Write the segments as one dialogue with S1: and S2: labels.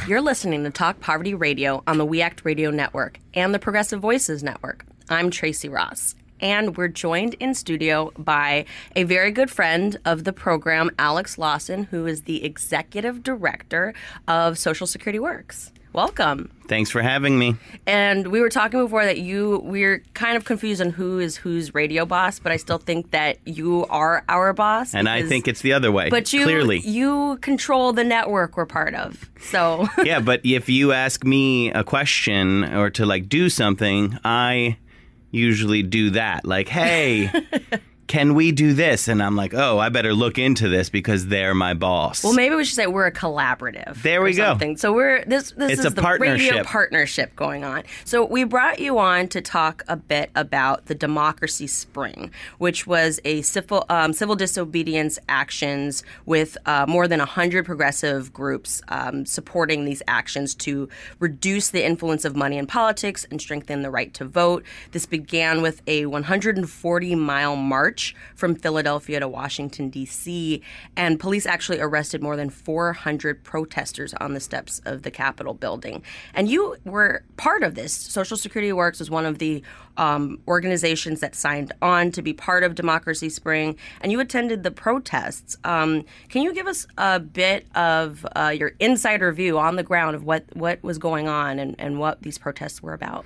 S1: You're listening to Talk Poverty Radio on the We Act Radio Network and the Progressive Voices Network. I'm Tracy Ross, and we're joined in studio by a very good friend of the program, Alex Lawson, who is the Executive Director of Social Security Works. Welcome.
S2: Thanks for having me.
S1: And we were talking before that we're kind of confused on who is whose radio boss, but I still think that you are our boss.
S2: And I think it's the other way,
S1: but
S2: clearly.
S1: You control the network we're part of, so.
S2: Yeah, but if you ask me a question or to, do something, I usually do that. Like, hey, can we do this? And I'm like, oh, I better look into this because they're my boss.
S1: Well, maybe we should say we're a collaborative.
S2: There we go.
S1: So this
S2: it's
S1: is
S2: a
S1: the
S2: partnership.
S1: Radio partnership going on. So we brought you on to talk a bit about the Democracy Spring, which was a civil disobedience actions with more than 100 progressive groups supporting these actions to reduce the influence of money in politics and strengthen the right to vote. This began with a 140-mile march from Philadelphia to Washington, D.C., and police actually arrested more than 400 protesters on the steps of the Capitol building. And you were part of this. Social Security Works was one of the organizations that signed on to be part of Democracy Spring, and you attended the protests. Can you give us a bit of your insider view on the ground of what was going on and what these protests were about?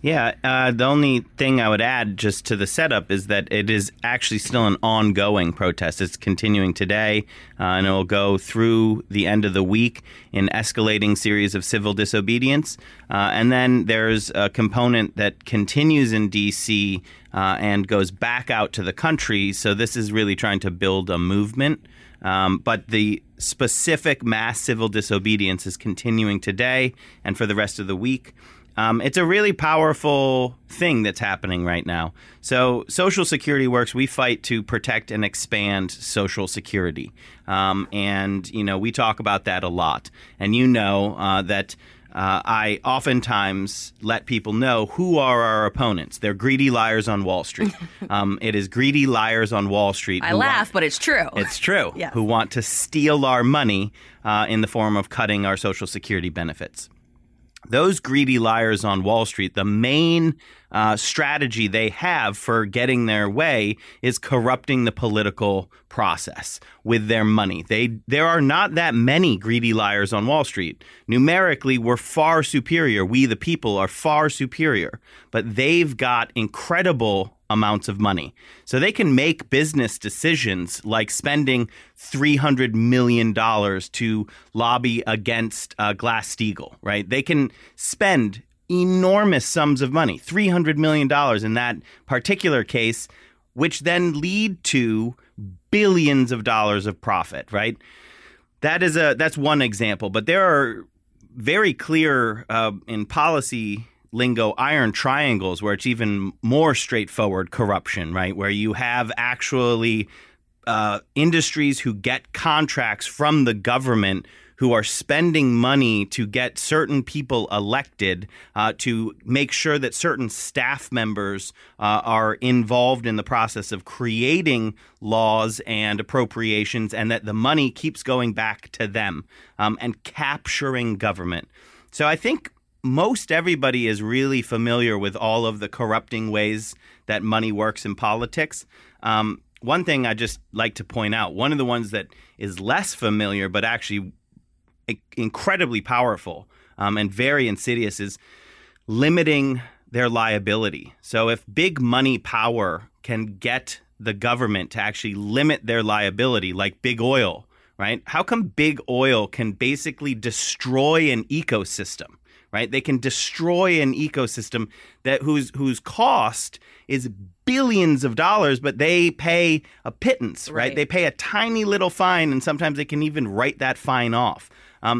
S2: Yeah, the only thing I would add just to the setup is that it is actually still an ongoing protest. It's continuing today, and it will go through the end of the week in escalating series of civil disobedience. And then there's a component that continues in D.C. And goes back out to the country. So this is really trying to build a movement. But the specific mass civil disobedience is continuing today and for the rest of the week. It's a really powerful thing that's happening right now. So Social Security Works, we fight to protect and expand Social Security. And, we talk about that a lot. And that I oftentimes let people know who are our opponents. They're greedy liars on Wall Street. It is greedy liars on Wall Street.
S1: I laugh, but it's true.
S2: It's true.
S1: Yeah.
S2: Who want to steal our money in the form of cutting our Social Security benefits. Those greedy liars on Wall Street, the main strategy they have for getting their way is corrupting the political process with their money. There are not that many greedy liars on Wall Street. Numerically, we're far superior. We, the people, are far superior. But they've got incredible amounts of money. So they can make business decisions like spending $300 million to lobby against Glass-Steagall, right? They can spend enormous sums of money, $300 million in that particular case, which then lead to billions of dollars of profit, right? That's one example, but there are very clear in policy lingo iron triangles where it's even more straightforward corruption, right? Where you have actually industries who get contracts from the government who are spending money to get certain people elected to make sure that certain staff members are involved in the process of creating laws and appropriations, and that the money keeps going back to them and capturing government. So I think most everybody is really familiar with all of the corrupting ways that money works in politics. One thing I just like to point out, one of the ones that is less familiar but actually incredibly powerful and very insidious is limiting their liability. So if big money power can get the government to actually limit their liability, like big oil, right? How come big oil can basically destroy an ecosystem? Right, they can destroy an ecosystem that whose cost is billions of dollars, but they pay a pittance. Right, they pay a tiny little fine, and sometimes they can even write that fine off.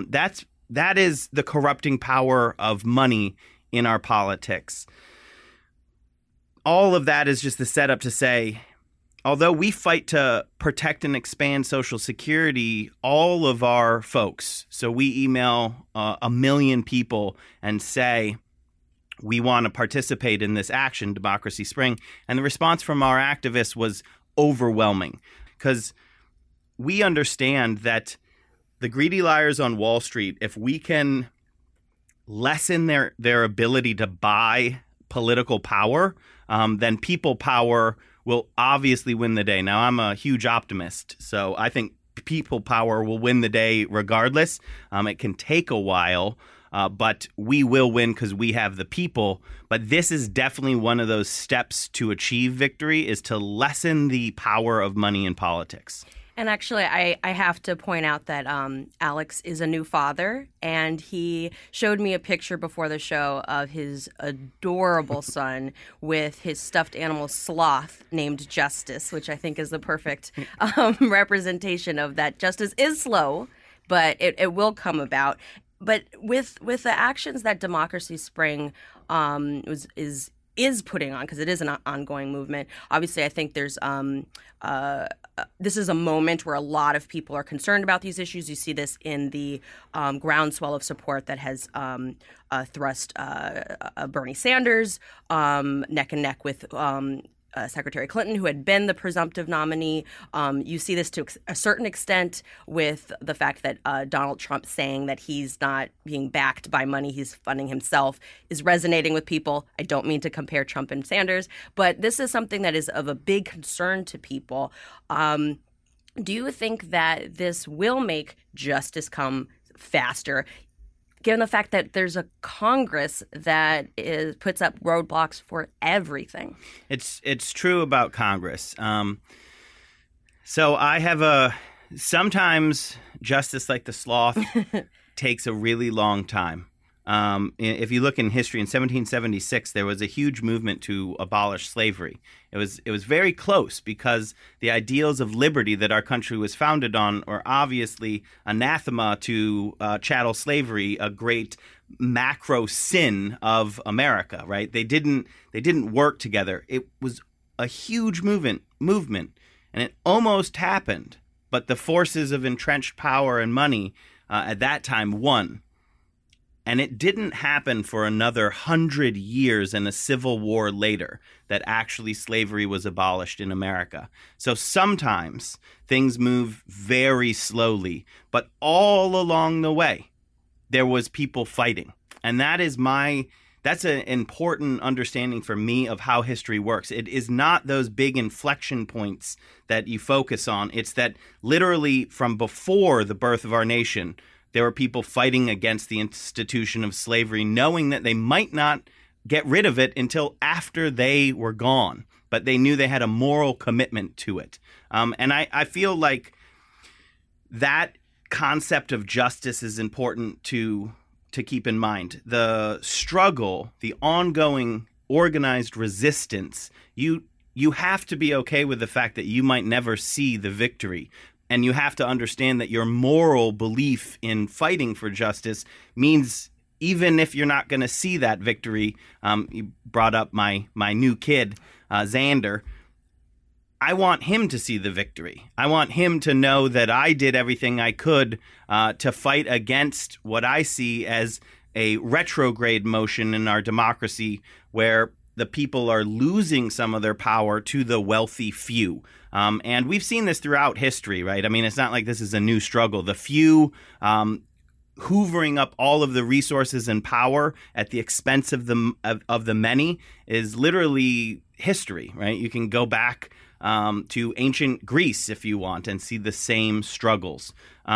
S2: That is the corrupting power of money in our politics. All of that is just the setup to say, although we fight to protect and expand Social Security, all of our folks, so we email 1 million people and say, we want to participate in this action, Democracy Spring. And the response from our activists was overwhelming because we understand that the greedy liars on Wall Street, if we can lessen their ability to buy political power, then people power will obviously win the day. Now, I'm a huge optimist, so I think people power will win the day regardless. It can take a while, but we will win because we have the people. But this is definitely one of those steps to achieve victory, is to lessen the power of money in politics.
S1: And actually, I have to point out that Alex is a new father, and he showed me a picture before the show of his adorable son with his stuffed animal sloth named Justice, which I think is the perfect representation of that. Justice is slow, but it will come about. But with the actions that Democracy Spring is putting on, because it is an ongoing movement. Obviously, I think there's this is a moment where a lot of people are concerned about these issues. You see this in the groundswell of support that has thrust Bernie Sanders neck and neck with Secretary Clinton, who had been the presumptive nominee. You see this to a certain extent with the fact that Donald Trump saying that he's not being backed by money, he's funding himself, is resonating with people. I don't mean to compare Trump and Sanders, but this is something that is of a big concern to people. Do you think that this will make justice come faster, given the fact that there's a Congress that puts up roadblocks for everything?
S2: It's true about Congress. So I have sometimes justice like the sloth takes a really long time. If you look in history, in 1776, there was a huge movement to abolish slavery. It was very close because the ideals of liberty that our country was founded on were obviously anathema to chattel slavery, a great macro sin of America. Right? They didn't work together. It was a huge movement, and it almost happened. But the forces of entrenched power and money at that time won. And it didn't happen for another 100 years and a civil war later that actually slavery was abolished in America. So sometimes things move very slowly, but all along the way, there was people fighting. And that's an important understanding for me of how history works. It is not those big inflection points that you focus on. It's that literally from before the birth of our nation, there were people fighting against the institution of slavery, knowing that they might not get rid of it until after they were gone. But they knew they had a moral commitment to it. And I feel like that concept of justice is important to keep in mind. The struggle, the ongoing organized resistance, you have to be okay with the fact that you might never see the victory. And you have to understand that your moral belief in fighting for justice means even if you're not going to see that victory, you brought up my new kid, Xander, I want him to see the victory. I want him to know that I did everything I could to fight against what I see as a retrograde motion in our democracy where the people are losing some of their power to the wealthy few. And we've seen this throughout history, right? I mean, it's not like this is a new struggle. The few hoovering up all of the resources and power at the expense of the many is literally history, right? You can go back to ancient Greece if you want and see the same struggles.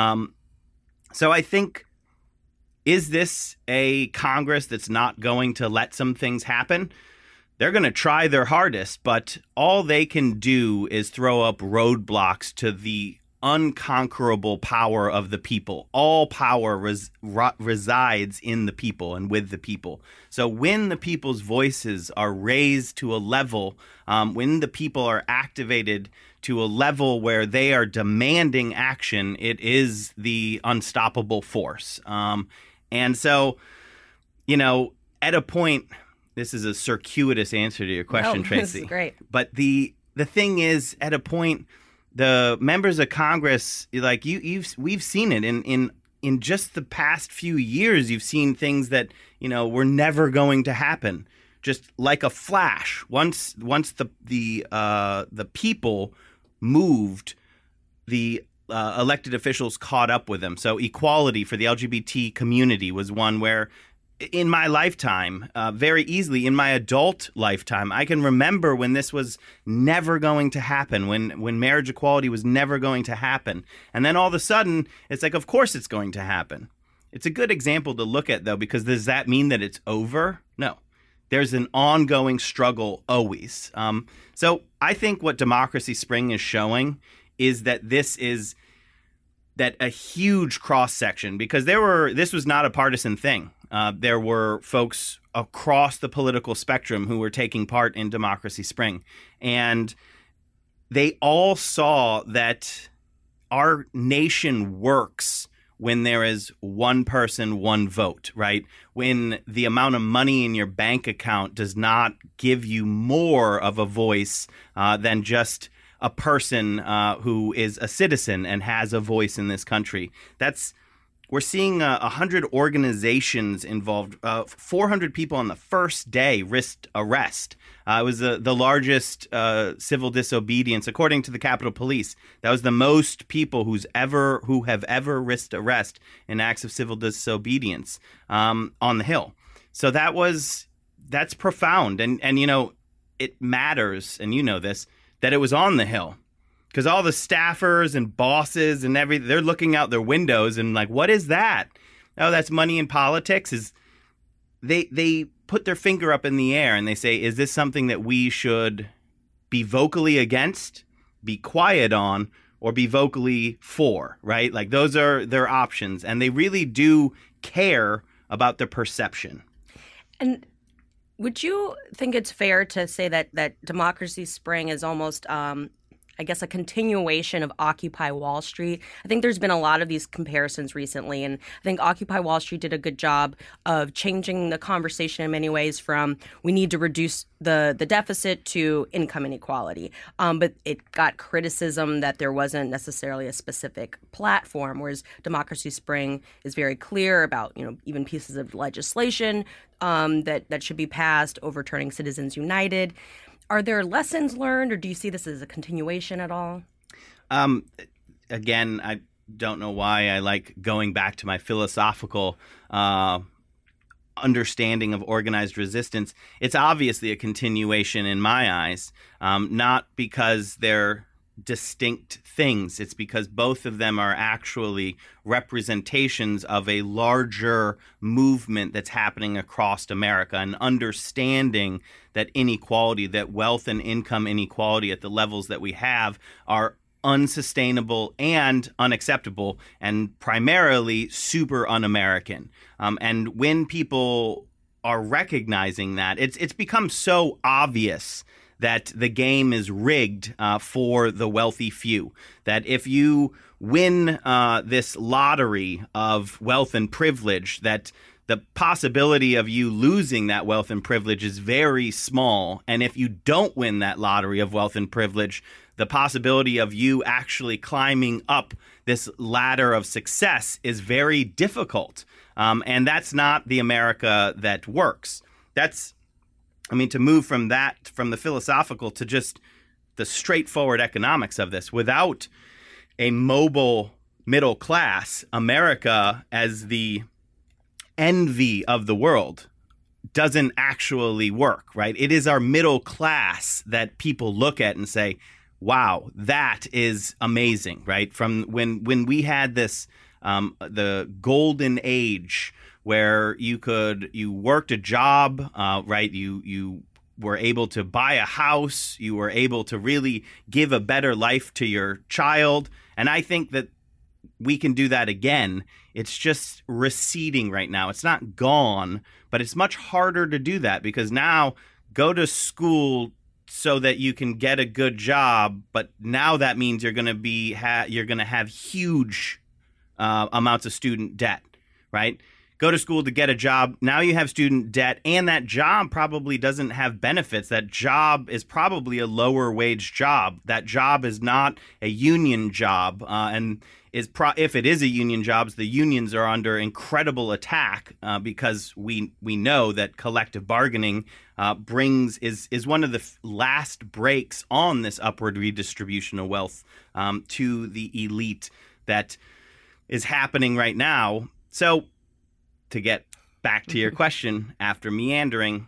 S2: So I think, is this a Congress that's not going to let some things happen? They're going to try their hardest, but all they can do is throw up roadblocks to the unconquerable power of the people. All power resides in the people and with the people. So when the people's voices are raised to a level, when the people are activated to a level where they are demanding action, it is the unstoppable force. And so, at a point, this is a circuitous answer to your question, Tracy.
S1: This is great.
S2: But the thing is, at a point, the members of Congress, like we've seen it in just the past few years. You've seen things that were never going to happen, just like a flash. Once the people moved, the elected officials caught up with them. So equality for the LGBT community was one where in my lifetime, very easily in my adult lifetime, I can remember when this was never going to happen, when marriage equality was never going to happen. And then all of a sudden, it's like, of course it's going to happen. It's a good example to look at, though, because does that mean that it's over? No. There's an ongoing struggle always. So I think what Democracy Spring is showing is that that a huge cross section, because this was not a partisan thing. There were folks across the political spectrum who were taking part in Democracy Spring, and they all saw that our nation works when there is one person, one vote, right? When the amount of money in your bank account does not give you more of a voice than just a person who is a citizen and has a voice in this country. We're seeing 100 organizations involved. 400 people on the first day risked arrest. It was the largest civil disobedience, according to the Capitol Police. That was the most people who have ever risked arrest in acts of civil disobedience on the Hill. So that's profound, and it matters, and you know this, that it was on the Hill. Because all the staffers and bosses and everything, they're looking out their windows and like, what is that? Oh, that's money in politics. They put their finger up in the air and they say, is this something that we should be vocally against, be quiet on, or be vocally for, right? Like those are their options. And they really do care about the perception.
S1: And would you think it's fair to say that Democracy Spring is almost I guess, a continuation of Occupy Wall Street? I think there's been a lot of these comparisons recently, and I think Occupy Wall Street did a good job of changing the conversation in many ways from we need to reduce the deficit to income inequality. But it got criticism that there wasn't necessarily a specific platform, whereas Democracy Spring is very clear about, even pieces of legislation that should be passed, overturning Citizens United. Are there lessons learned, or do you see this as a continuation at all?
S2: Again, I don't know why I like going back to my philosophical understanding of organized resistance. It's obviously a continuation in my eyes, not because they're distinct things. It's because both of them are actually representations of a larger movement that's happening across America, an understanding that inequality, that wealth and income inequality at the levels that we have are unsustainable and unacceptable, and primarily super un-American. And when people are recognizing that, it's become so obvious that the game is rigged for the wealthy few. That if you win this lottery of wealth and privilege, that the possibility of you losing that wealth and privilege is very small. And if you don't win that lottery of wealth and privilege, the possibility of you actually climbing up this ladder of success is very difficult. And that's not the America that works. To move from the philosophical to just the straightforward economics of this, without a mobile middle class, America as the envy of the world doesn't actually work, right? It is our middle class that people look at and say, wow, that is amazing, right? From when we had this, the golden age where you worked a job, right? You were able to buy a house. You were able to really give a better life to your child. And I think that we can do that again. It's just receding right now. It's not gone, but it's much harder to do that because now go to school so that you can get a good job. But now that means you're going to have huge amounts of student debt, right? go to school to get a job. Now you have student debt, and that job probably doesn't have benefits. That job is probably a lower wage job. That job is not a union job, and if it is a union job, the unions are under incredible attack because we know that collective bargaining is one of the last breaks on this upward redistribution of wealth to the elite that is happening right now. So, to get back to your question, after meandering,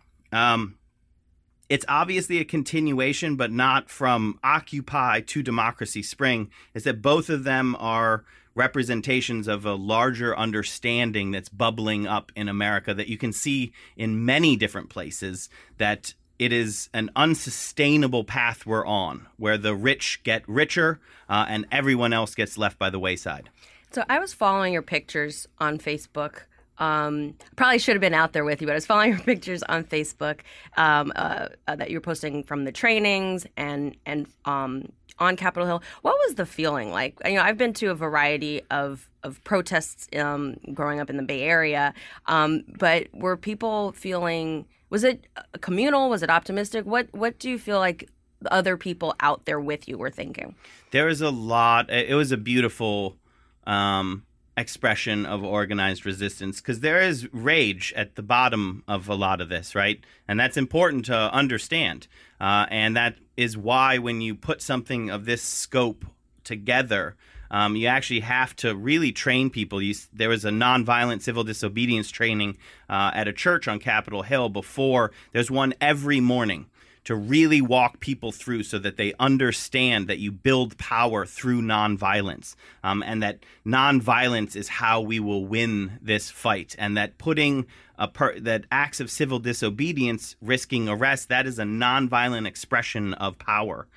S2: it's obviously a continuation, but not from Occupy to Democracy Spring, is that both of them are representations of a larger understanding that's bubbling up in America that you can see in many different places, that it is an unsustainable path we're on, where the rich get richer and everyone else gets left by the wayside.
S1: So I was following your pictures on Facebook. Probably should have been out there with you, but I was following your pictures on Facebook that you were posting from the trainings and on Capitol Hill. What was the feeling like? I've been to a variety of protests growing up in the Bay Area, but were people feeling? Was it communal? Was it optimistic? What do you feel like the other people out there with you were thinking?
S2: There was a lot. It was a beautiful expression of organized resistance, because there is rage at the bottom of a lot of this, right? And that's important to understand. And that is why when you put something of this scope together, you actually have to really train people. There was a nonviolent civil disobedience training at a church on Capitol Hill before. There's one every morning to really walk people through so that they understand that you build power through nonviolence, and that nonviolence is how we will win this fight, and that that acts of civil disobedience, risking arrest, that is a nonviolent expression of power.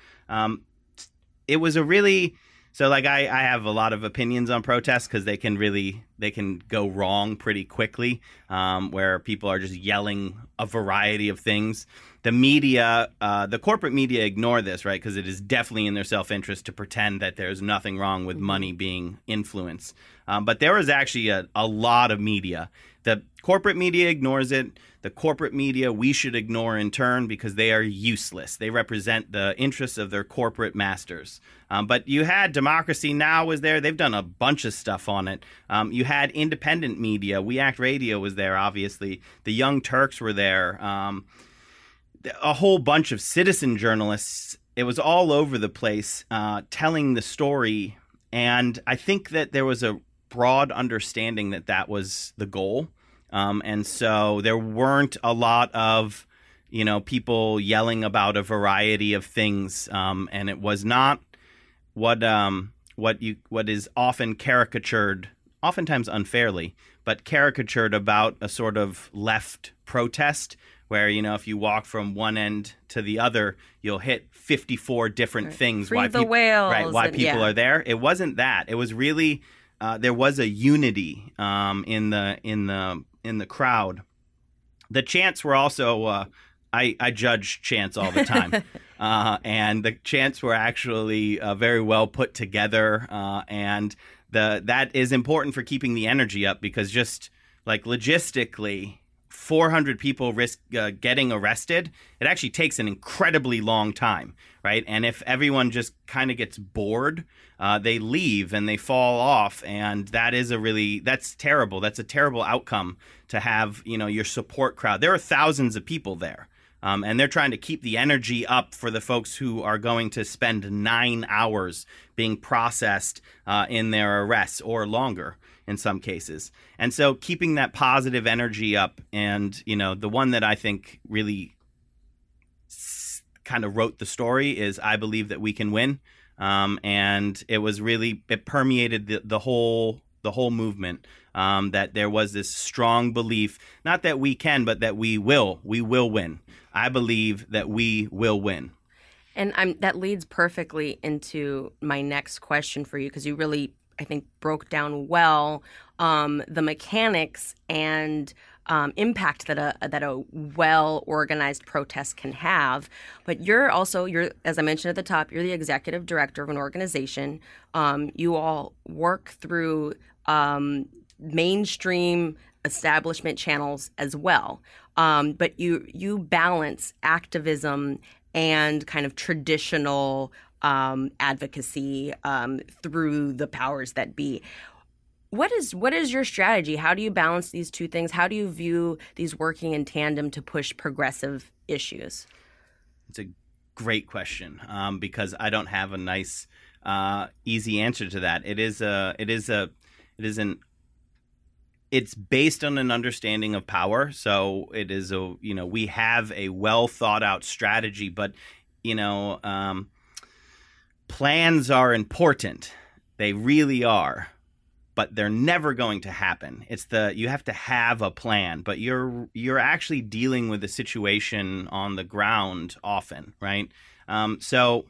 S2: It was a really... So, I have a lot of opinions on protests because they can go wrong pretty quickly, where people are just yelling a variety of things. The media, the corporate media ignore this, right? Because it is definitely in their self-interest to pretend that there's nothing wrong with money being influence. But there is actually a lot of media. The corporate media ignores it. The corporate media we should ignore in turn because they are useless. They represent the interests of their corporate masters. But you had Democracy Now! Was there. They've done a bunch of stuff on it. You had independent media. We Act Radio was there, obviously. The Young Turks were there. A whole bunch of citizen journalists. It was all over the place telling the story. And I think that there was a broad understanding that that was the goal. And so there weren't a lot of, people yelling about a variety of things. And it was not what is often caricatured, oftentimes unfairly, but caricatured about a sort of left protest where, if you walk from one end to the other, you'll hit 54 different things.
S1: Free the whales.
S2: Right, why people are there. It wasn't that. It was really... there was a unity in the crowd. The chants were also I judge chants all the time, and the chants were actually very well put together, and that is important for keeping the energy up, because just logistically, 400 people risk getting arrested. It actually takes an incredibly long time, right? And if everyone just kind of gets bored, they leave and they fall off, and that's terrible. That's a terrible outcome to have, your support crowd. There are thousands of people there, and they're trying to keep the energy up for the folks who are going to spend 9 hours being processed in their arrests, or longer in some cases. And so keeping that positive energy up, and, the one that I think really kind of wrote the story is I Believe That We Can Win. And it permeated the whole movement, that there was this strong belief, not that we can, but that we will win. I believe that we will win.
S1: And that leads perfectly into my next question for you, because you really, I think, broke down well the mechanics and impact that a well-organized protest can have. But you're, as I mentioned at the top, you're the executive director of an organization. You all work through mainstream establishment channels as well. But you balance activism and kind of traditional advocacy through the powers that be. What is your strategy? How do you balance these two things? How do you view these working in tandem to push progressive issues?
S2: It's a great question because I don't have a nice, easy answer to that. It's based on an understanding of power. So it is we have a well thought out strategy, but plans are important. They really are. But they're never going to happen. You have to have a plan, but you're actually dealing with a situation on the ground often, right? So,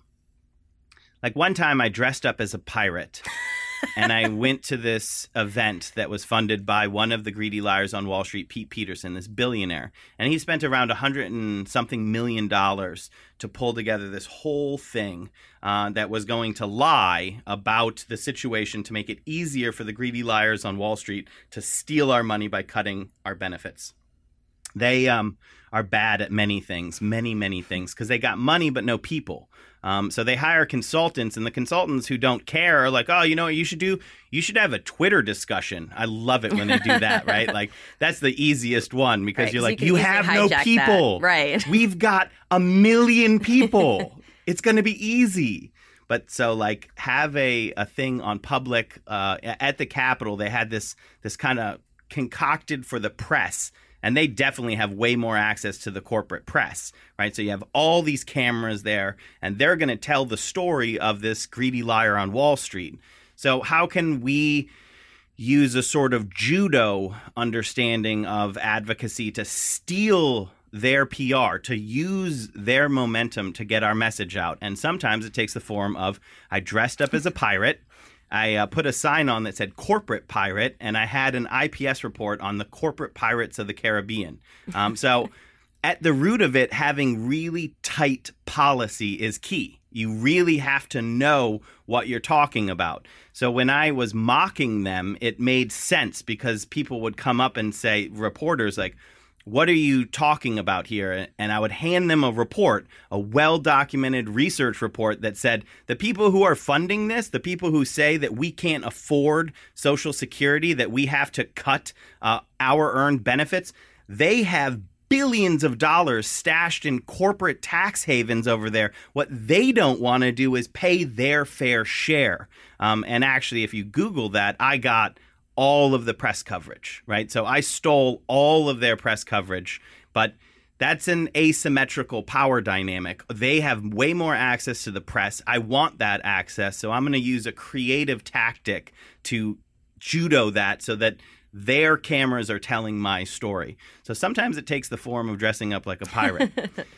S2: like one time I dressed up as a pirate and I went to this event that was funded by one of the greedy liars on Wall Street, Pete Peterson, this billionaire. And he spent around $100 and something million to pull together this whole thing that was going to lie about the situation to make it easier for the greedy liars on Wall Street to steal our money by cutting our benefits. They are bad at many things, many things, because they got money but no people. So they hire consultants, and the consultants who don't care are like, oh, you know what you should do? You should have a Twitter discussion. I love it when they do that, right? Like, that's the easiest one because
S1: right,
S2: you're like,
S1: you
S2: have no people.
S1: That. Right.
S2: We've got 1 million people. It's going to be easy. But so like have a thing on public at the Capitol. They had this kind of concocted for the press. And they definitely have way more access to the corporate press, right? So you have all these cameras there, and they're going to tell the story of this greedy liar on Wall Street. So how can we use a sort of judo understanding of advocacy to steal their PR, to use their momentum to get our message out? And sometimes it takes the form of, I dressed up as a pirate. I put a sign on that said corporate pirate, and I had an IPS report on the corporate pirates of the Caribbean. So at the root of it, having really tight policy is key. You really have to know what you're talking about. So when I was mocking them, it made sense because people would come up and say, reporters like, what are you talking about here? And I would hand them a report, a well-documented research report that said the people who are funding this, the people who say that we can't afford Social Security, that we have to cut our earned benefits, they have billions of dollars stashed in corporate tax havens over there. What they don't want to do is pay their fair share. And actually, if you Google that, I got all of the press coverage, right? So I stole all of their press coverage, but that's an asymmetrical power dynamic. They have way more access to the press. I want that access, so I'm going to use a creative tactic to judo that so that their cameras are telling my story. So sometimes it takes the form of dressing up like a pirate.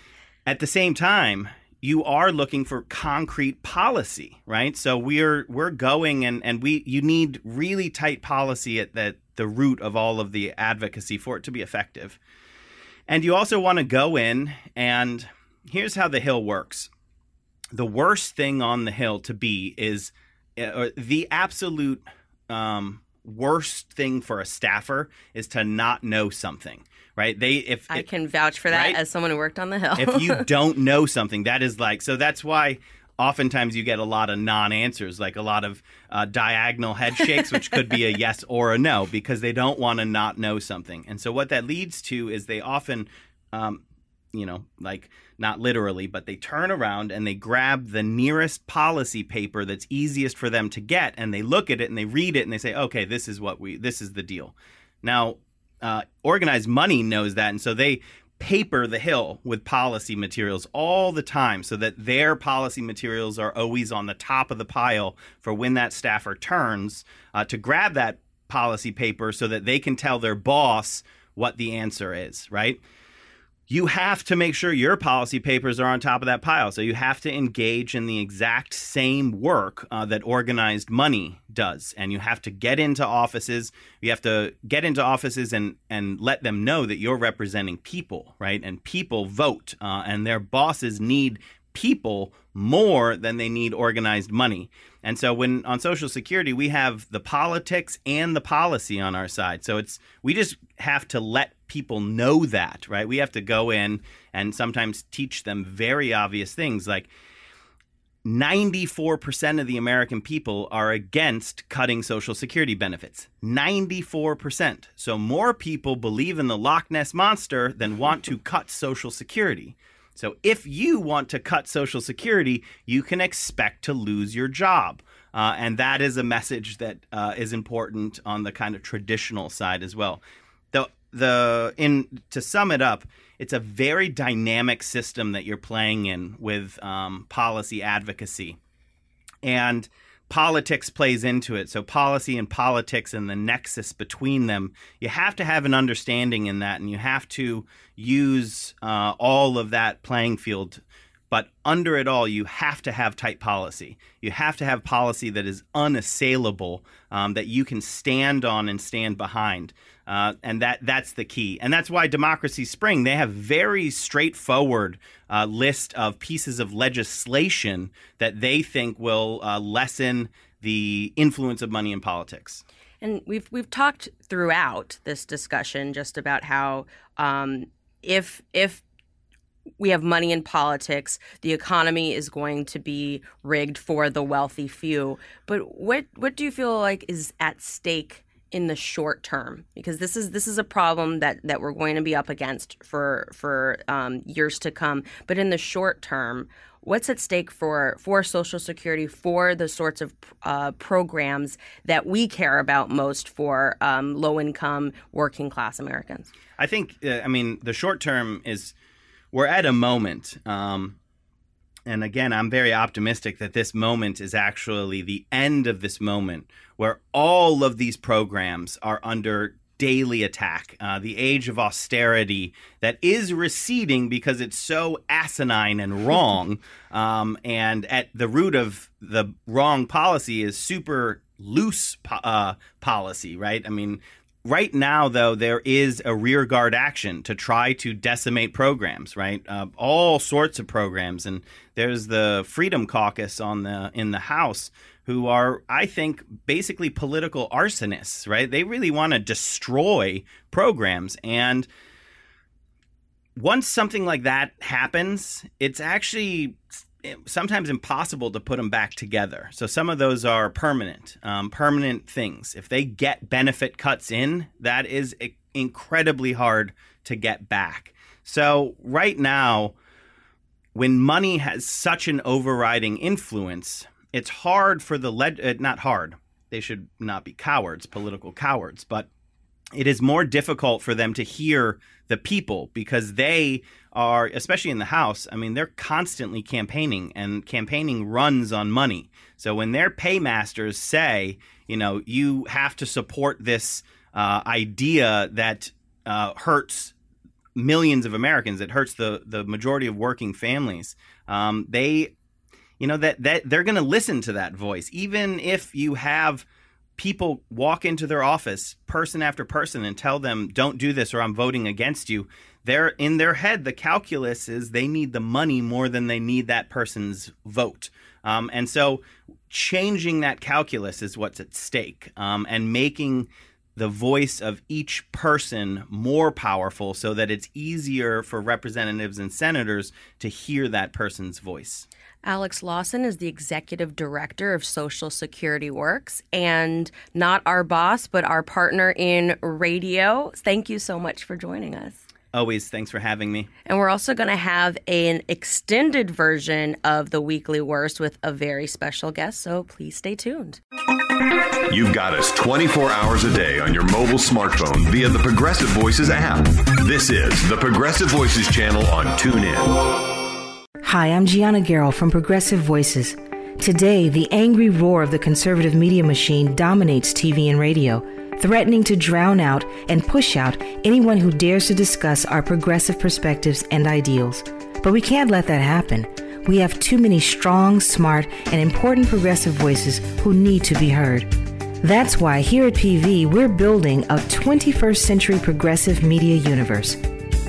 S2: At the same time, you are looking for concrete policy, right? So we're going and you need really tight policy at the root of all of the advocacy for it to be effective. And you also want to go in, and here's how the Hill works. The worst thing on the Hill to be is the absolute worst thing for a staffer is to not know something. Right?
S1: I can vouch for that, right? As someone who worked on the Hill.
S2: If you don't know something, that is like, so that's why oftentimes you get a lot of non-answers, like a lot of diagonal head shakes, which could be a yes or a no, because they don't want to not know something. And so what that leads to is they often, like not literally, but they turn around and they grab the nearest policy paper that's easiest for them to get, and they look at it and they read it and they say, okay, this is the deal. Now, Organized Money knows that, and so they paper the Hill with policy materials all the time so that their policy materials are always on the top of the pile for when that staffer turns to grab that policy paper so that they can tell their boss what the answer is, right? You have to make sure your policy papers are on top of that pile. So you have to engage in the exact same work that Organized Money does. And you have to get into offices. You have to get into offices and let them know that you're representing people, right? And people vote, and their bosses need people more than they need organized money. And so when on Social Security, we have the politics and the policy on our side. So we just have to let people know that, right? We have to go in and sometimes teach them very obvious things like 94% of the American people are against cutting Social Security benefits. 94%. So more people believe in the Loch Ness Monster than want to cut Social Security. So if you want to cut Social Security, you can expect to lose your job. And that is a message that is important on the kind of traditional side as well. To sum it up, it's a very dynamic system that you're playing in with policy advocacy. And politics plays into it. So policy and politics and the nexus between them, you have to have an understanding in that, and you have to use all of that playing field. But under it all, you have to have tight policy. You have to have policy that is unassailable, that you can stand on and stand behind. And that's the key. And that's why Democracy Spring, they have very straightforward list of pieces of legislation that they think will lessen the influence of money in politics.
S1: And we've talked throughout this discussion just about how if we have money in politics, the economy is going to be rigged for the wealthy few. But what do you feel like is at stake in the short term? Because this is a problem that we're going to be up against for years to come. But in the short term, what's at stake for Social Security, for the sorts of programs that we care about most for low-income, working-class Americans?
S2: I think, the short term is we're at a moment, and again, I'm very optimistic that this moment is actually the end of this moment where all of these programs are under daily attack. The age of austerity that is receding because it's so asinine and wrong, and at the root of the wrong policy is super loose policy, right? Right now, though, there is a rearguard action to try to decimate programs, right? All sorts of programs. And there's the Freedom Caucus in the House who are, I think, basically political arsonists, right? They really want to destroy programs. And once something like that happens, it's actually sometimes impossible to put them back together. So some of those are permanent things. If they get benefit cuts in, that is incredibly hard to get back. So right now, when money has such an overriding influence, it's hard for not hard. They should not be cowards, political cowards, but it is more difficult for them to hear the people because they are, especially in the House, they're constantly campaigning, and campaigning runs on money. So when their paymasters say, you have to support this idea that hurts millions of Americans, it hurts the majority of working families, that they're going to listen to that voice, even if you have people walk into their office, person after person, and tell them, don't do this or I'm voting against you. They're in their head, the calculus is they need the money more than they need that person's vote. And so changing that calculus is what's at stake, and making the voice of each person more powerful so that it's easier for representatives and senators to hear that person's voice.
S1: Alex Lawson is the executive director of Social Security Works, and not our boss, but our partner in radio. Thank you so much for joining us.
S2: Always. Thanks for having me.
S1: And we're also going to have an extended version of the Weekly Worst with a very special guest, so please stay tuned.
S3: You've got us 24 hours a day on your mobile smartphone via the Progressive Voices app. This is the Progressive Voices channel on TuneIn.
S4: Hi, I'm Gianna Garrell from Progressive Voices. Today, the angry roar of the conservative media machine dominates TV and radio, threatening to drown out and push out anyone who dares to discuss our progressive perspectives and ideals. But we can't let that happen. We have too many strong, smart, and important progressive voices who need to be heard. That's why here at PV, we're building a 21st century progressive media universe.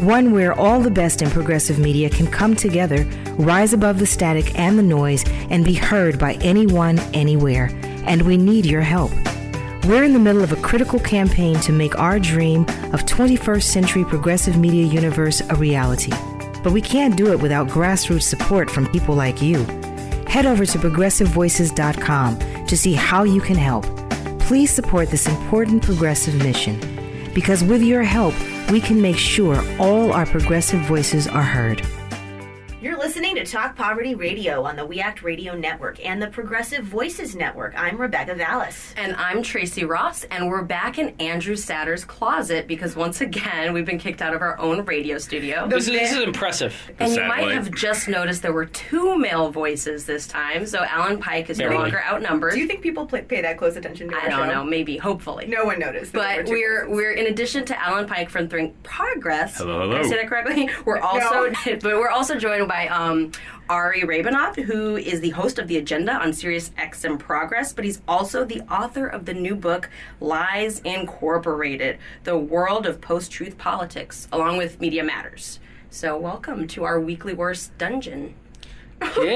S4: One where all the best in progressive media can come together, rise above the static and the noise, and be heard by anyone, anywhere. And we need your help. We're in the middle of a critical campaign to make our dream of 21st century progressive media universe a reality. But we can't do it without grassroots support from people like you. Head over to progressivevoices.com to see how you can help. Please support this important progressive mission, because with your help, we can make sure all our progressive voices are heard.
S5: You're listening to Talk Poverty Radio on the We Act Radio Network and the Progressive Voices Network. I'm Rebecca Vallis.
S1: And I'm Tracy Ross, and we're back in Andrew Satter's closet because once again, we've been kicked out of our own radio studio.
S6: This is impressive.
S1: And you might have just noticed there were 2 male voices this time, so Alan Pike is no longer outnumbered.
S7: Do you think people pay that close attention to our show?
S1: I don't know, maybe, hopefully.
S7: No one noticed.
S1: But we're in addition to Alan Pike from Think Progress.
S3: Hello.
S1: Did I say that correctly? We're also joined by Ari Rabinoff, who is the host of The Agenda on Sirius XM Progress, but he's also the author of the new book, Lies Incorporated, The World of Post-Truth Politics, along with Media Matters. So welcome to our weekly worst dungeon.
S6: Yeah.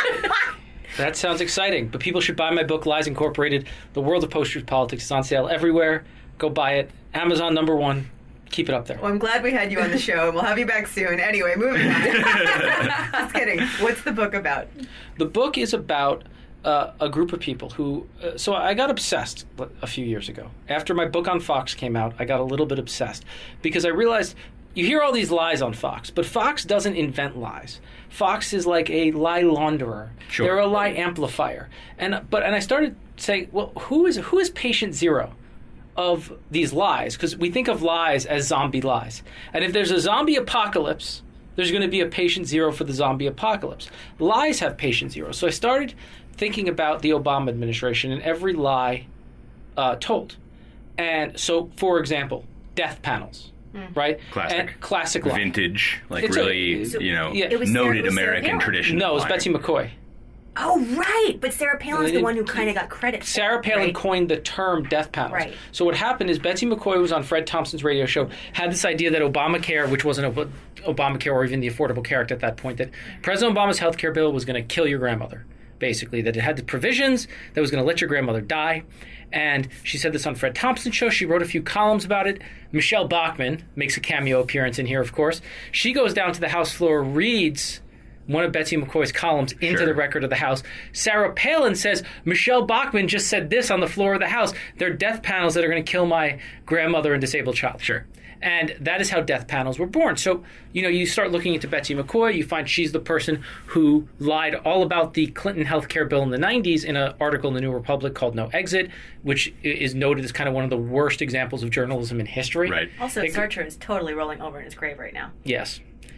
S6: That sounds exciting. But people should buy my book, Lies Incorporated, The World of Post-Truth Politics. It's on sale everywhere. Go buy it. Amazon #1. Keep it up there.
S7: Well, I'm glad we had you on the show, and we'll have you back soon. Anyway, moving on. Just kidding. What's the book about?
S6: The book is about a group of people who... so I got obsessed a few years ago. After my book on Fox came out, I got a little bit obsessed because I realized you hear all these lies on Fox, but Fox doesn't invent lies. Fox is like a lie launderer.
S3: Sure.
S6: They're a lie amplifier. And I started saying, well, who is patient zero of these lies? Because we think of lies as zombie lies. And if there's a zombie apocalypse, there's going to be a patient zero for the zombie apocalypse. Lies have patient zero. So I started thinking about the Obama administration and every lie told. And so, for example, death panels, right?
S3: Classic.
S6: And classic lie.
S3: Vintage, like
S6: It's
S3: really, noted American tradition.
S6: No, it was Betsy McCoy.
S5: Oh, right. But Sarah Palin's the one who kind of got credit for
S6: Sarah Palin
S5: right?
S6: coined the term death panels.
S5: Right.
S6: So what happened is Betsy McCoy was on Fred Thompson's radio show, had this idea that Obamacare, which wasn't Obamacare or even the Affordable Care Act at that point, that President Obama's health care bill was going to kill your grandmother, basically, that it had the provisions that was going to let your grandmother die. And she said this on Fred Thompson's show. She wrote a few columns about it. Michelle Bachmann makes a cameo appearance in here, of course. She goes down to the House floor, reads one of Betsy McCoy's columns into the record of the House. Sarah Palin says, Michelle Bachmann just said this on the floor of the House. They're death panels that are going to kill my grandmother and disabled child.
S3: Sure.
S6: And that is how death panels were born. So, you start looking into Betsy McCoy, you find she's the person who lied all about the Clinton health care bill in the 90s in an article in the New Republic called No Exit, which is noted as kind of one of the worst examples of journalism in history.
S3: Right.
S5: Also, Sartre is totally rolling over in his grave right now.
S6: Yes.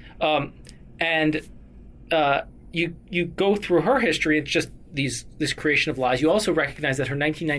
S6: You go through her history, it's just this creation of lies. You also recognize that her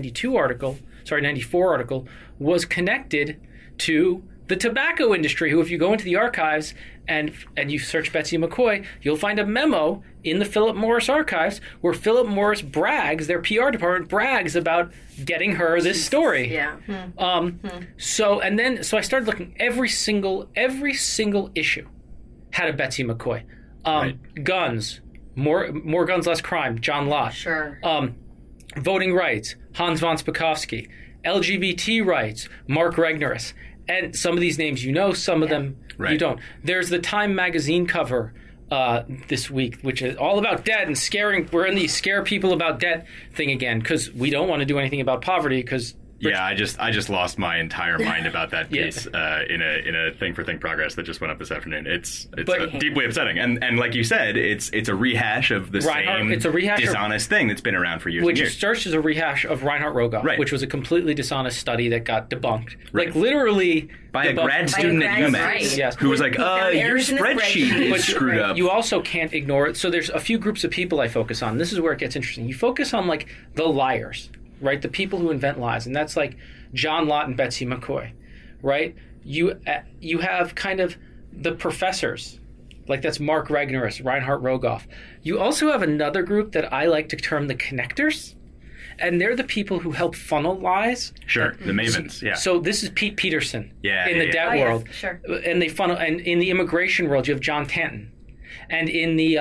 S6: 1994 article was connected to the tobacco industry, who, if you go into the archives and you search Betsy McCoy, you'll find a memo in the Philip Morris archives where Philip Morris brags, their PR department brags about getting her this story.
S1: Yeah.
S6: So I started looking, every single issue had a Betsy McCoy. Guns, more guns, less crime, John Lott.
S1: Sure.
S6: Voting rights, Hans von Spakovsky. LGBT rights, Mark Regnerus. And some of these names some of them you don't. There's the Time magazine cover this week, which is all about debt and scaring. We're in the scare people about debt thing again because we don't want to do anything about poverty because...
S3: Yeah, I just lost my entire mind about that piece in a Think for Think Progress that just went up this afternoon. It's deeply upsetting, and like you said, it's a rehash of the same dishonest thing that's been around for years.
S6: Which
S3: and years.
S6: starts as a rehash of Reinhard Rogoff, which was a completely dishonest study that got debunked, like literally
S3: by a grad student at UMass, who was like, "Your spreadsheet is screwed up."
S6: You also can't ignore it. So there's a few groups of people I focus on. This is where it gets interesting. You focus on like the liars. Right, the people who invent lies, and that's like John Lott and Betsy McCoy, right? You have kind of the professors, like that's Mark Regnerus, Reinhard Rogoff. You also have another group that I like to term the connectors, And they're the people who help funnel lies.
S3: Sure, the mavens, yeah.
S6: So this is Pete Peterson in the debt world.
S5: Yes, sure.
S6: And they funnel, and in the immigration world, you have John Tanton. And in the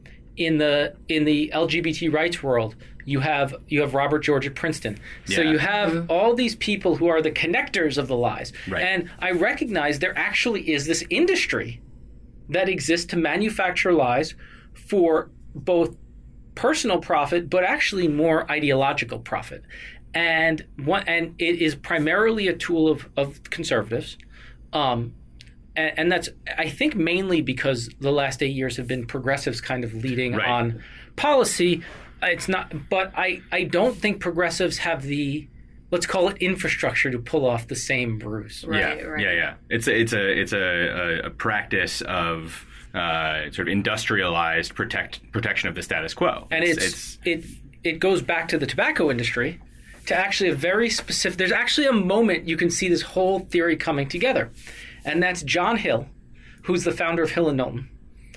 S6: LGBT rights world, you have Robert George at Princeton. So you have all these people who are the connectors of the lies.
S3: Right.
S6: And I recognize there actually is this industry that exists to manufacture lies for both personal profit, but actually more ideological profit. And it is primarily a tool of conservatives. And that's, I think, mainly because the last 8 years have been progressives kind of leading on policy. It's not, but I don't think progressives have the, let's call it, infrastructure to pull off the same ruse.
S3: Yeah. It's a practice of sort of industrialized protection of the status quo.
S6: And it goes back to the tobacco industry to actually a very specific. There's actually a moment you can see this whole theory coming together, and that's John Hill, who's the founder of Hill and Knowlton.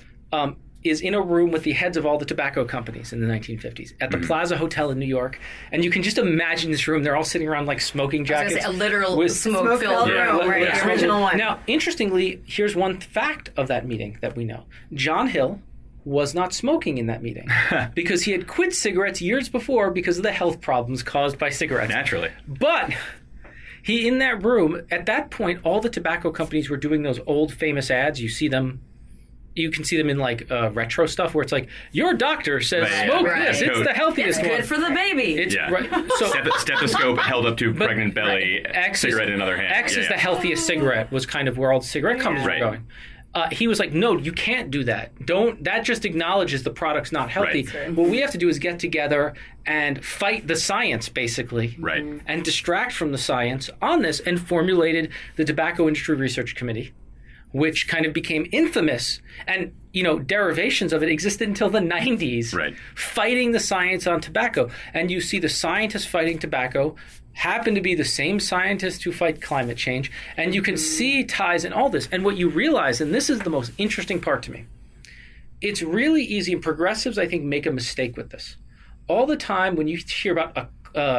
S6: Is in a room with the heads of all the tobacco companies in the 1950s at the Plaza Hotel in New York. And you can just imagine this room. They're all sitting around like smoking jackets.
S5: I was gonna say, a literal smoke-filled room, right? The original one.
S6: Now, interestingly, here's one fact of that meeting that we know. John Hill was not smoking in that meeting because he had quit cigarettes years before because of the health problems caused by cigarettes.
S3: Naturally.
S6: But he, in that room, at that point, all the tobacco companies were doing those old famous ads. You can see them in like retro stuff where it's like, your doctor says smoke this. It's the healthiest one.
S5: It's good for the baby.
S6: So
S3: stethoscope held up to pregnant belly, cigarette in another hand.
S6: X is the healthiest cigarette was kind of where all the cigarette companies were going. He was like, no, you can't do that. That just acknowledges the product's not healthy. Right. What we have to do is get together and fight the science, basically, and distract from the science on this, and formulated the Tobacco Industry Research Committee, which kind of became infamous. And, derivations of it existed until the 90s, fighting the science on tobacco. And you see the scientists fighting tobacco happen to be the same scientists who fight climate change. And you can see ties in all this. And what you realize, and this is the most interesting part to me, it's really easy, and progressives, I think, make a mistake with this. All the time when you hear about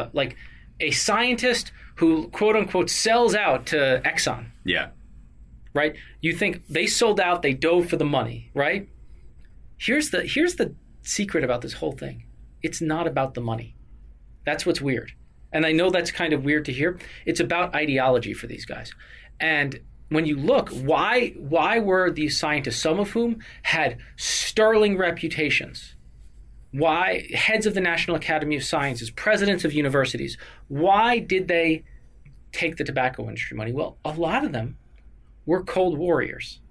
S6: a scientist who, quote unquote, sells out to Exxon.
S3: Yeah.
S6: Right? You think they sold out, they dove for the money, right? Here's the secret about this whole thing. It's not about the money. That's what's weird. And I know that's kind of weird to hear. It's about ideology for these guys. And when you look, why were these scientists, some of whom had sterling reputations, why heads of the National Academy of Sciences, presidents of universities, why did they take the tobacco industry money? Well, a lot of them were Cold Warriors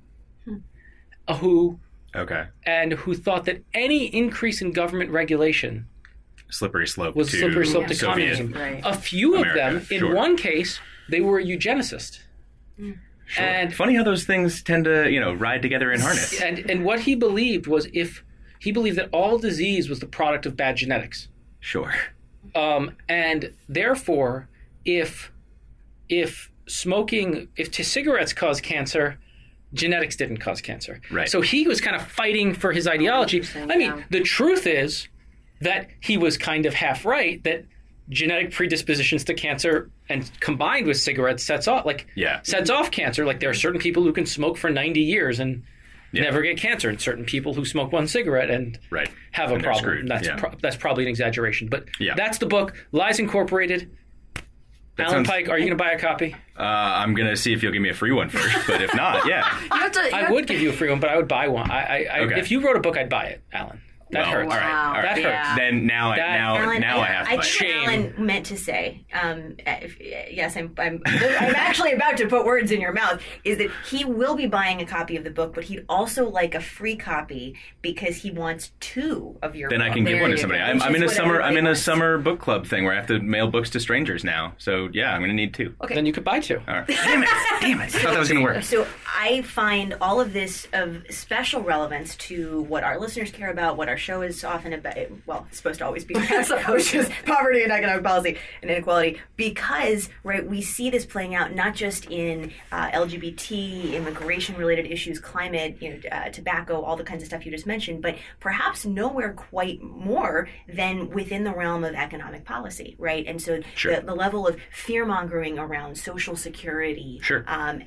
S6: who thought that any increase in government regulation
S3: slippery slope
S6: to communism. Right. A few of them, in one case, they were a eugenicist.
S3: Sure. And funny how those things tend to, ride together in harness.
S6: And what he believed was he believed that all disease was the product of bad genetics.
S3: Sure.
S6: And therefore, if cigarettes cause cancer, genetics didn't cause cancer.
S3: Right.
S6: So he was kind of fighting for his ideology. I mean, the truth is that he was kind of half right, that genetic predispositions to cancer and combined with cigarettes sets off cancer. Like there are certain people who can smoke for 90 years and never get cancer, and certain people who smoke one cigarette and have a problem. That's probably an exaggeration. But that's the book, Lies Incorporated. Alan Pike, are you going to buy a copy?
S3: I'm going to see if you'll give me a free one first, but if not,
S6: I would give you a free one, but I would buy one. If you wrote a book, I'd buy it, Alan. That hurts.
S3: All right.
S6: That hurts.
S3: Then now I have to buy it.
S5: Shame. Alan meant to say, yes, I'm actually about to put words in your mouth, is that he will be buying a copy of the book, but he'd also like a free copy because he wants 2 of your.
S3: Then I can give one to somebody. I'm in a summer book club thing where I have to mail books to strangers now. So I'm going to need 2.
S6: Okay. Then you could buy 2.
S3: All right. Damn it! I thought that was going to work.
S5: So I find all of this of special relevance to what our listeners care about, what our show is often about, well, it's supposed to always be about, which is poverty and economic policy and inequality, because, right, we see this playing out not just in LGBT, immigration-related issues, climate, tobacco, all the kinds of stuff you just mentioned, but perhaps nowhere quite more than within the realm of economic policy, right? And so the level of fear-mongering around Social Security and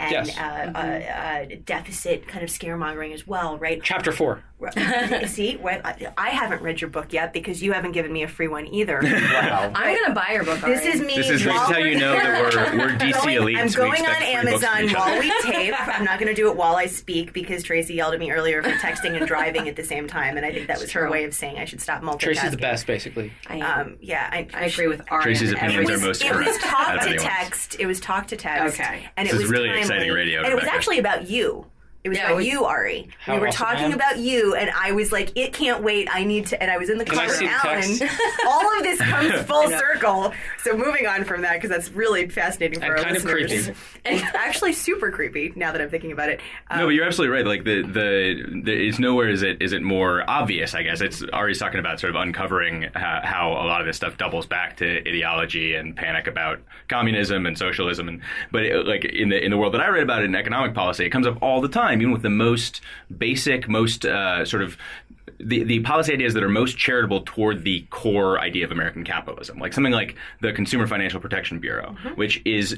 S5: deficit kind of scaremongering as well, right?
S6: Chapter 4.
S5: See, I haven't read your book yet because you haven't given me a free one either.
S1: Wow. I'm going to buy your book.
S5: This is me.
S2: This is how you know that we're DC elites.
S5: I'm going on Amazon while we tape. I'm not going to do it while I speak because Tracy yelled at me earlier for texting and driving at the same time, and I think that was her way of saying I should stop multitasking.
S6: Tracy's the best, basically.
S5: I
S1: agree with Ari.
S3: Tracy's opinions are most correct.
S5: It was talk to text. It was talk to text.
S1: Okay.
S5: And
S3: this
S5: it was
S3: is really
S5: timely.
S3: exciting radio.
S5: And it was actually about you. It was about you, Ari. We were talking about you, and I was like, it can't wait. I need to, and I was in the car with Alan. All of this comes full circle. So moving on from that, because that's really fascinating for our listeners.
S6: Kind of creepy.
S5: And actually super creepy, now that I'm thinking about it.
S3: No, but you're absolutely right. Like, it's nowhere is it more obvious, I guess. It's Ari's talking about sort of uncovering how a lot of this stuff doubles back to ideology and panic about communism and socialism. But in the world that I read about it in economic policy, it comes up all the time. Even with the most basic, most sort of the policy ideas that are most charitable toward the core idea of American capitalism, like something like the Consumer Financial Protection Bureau, which is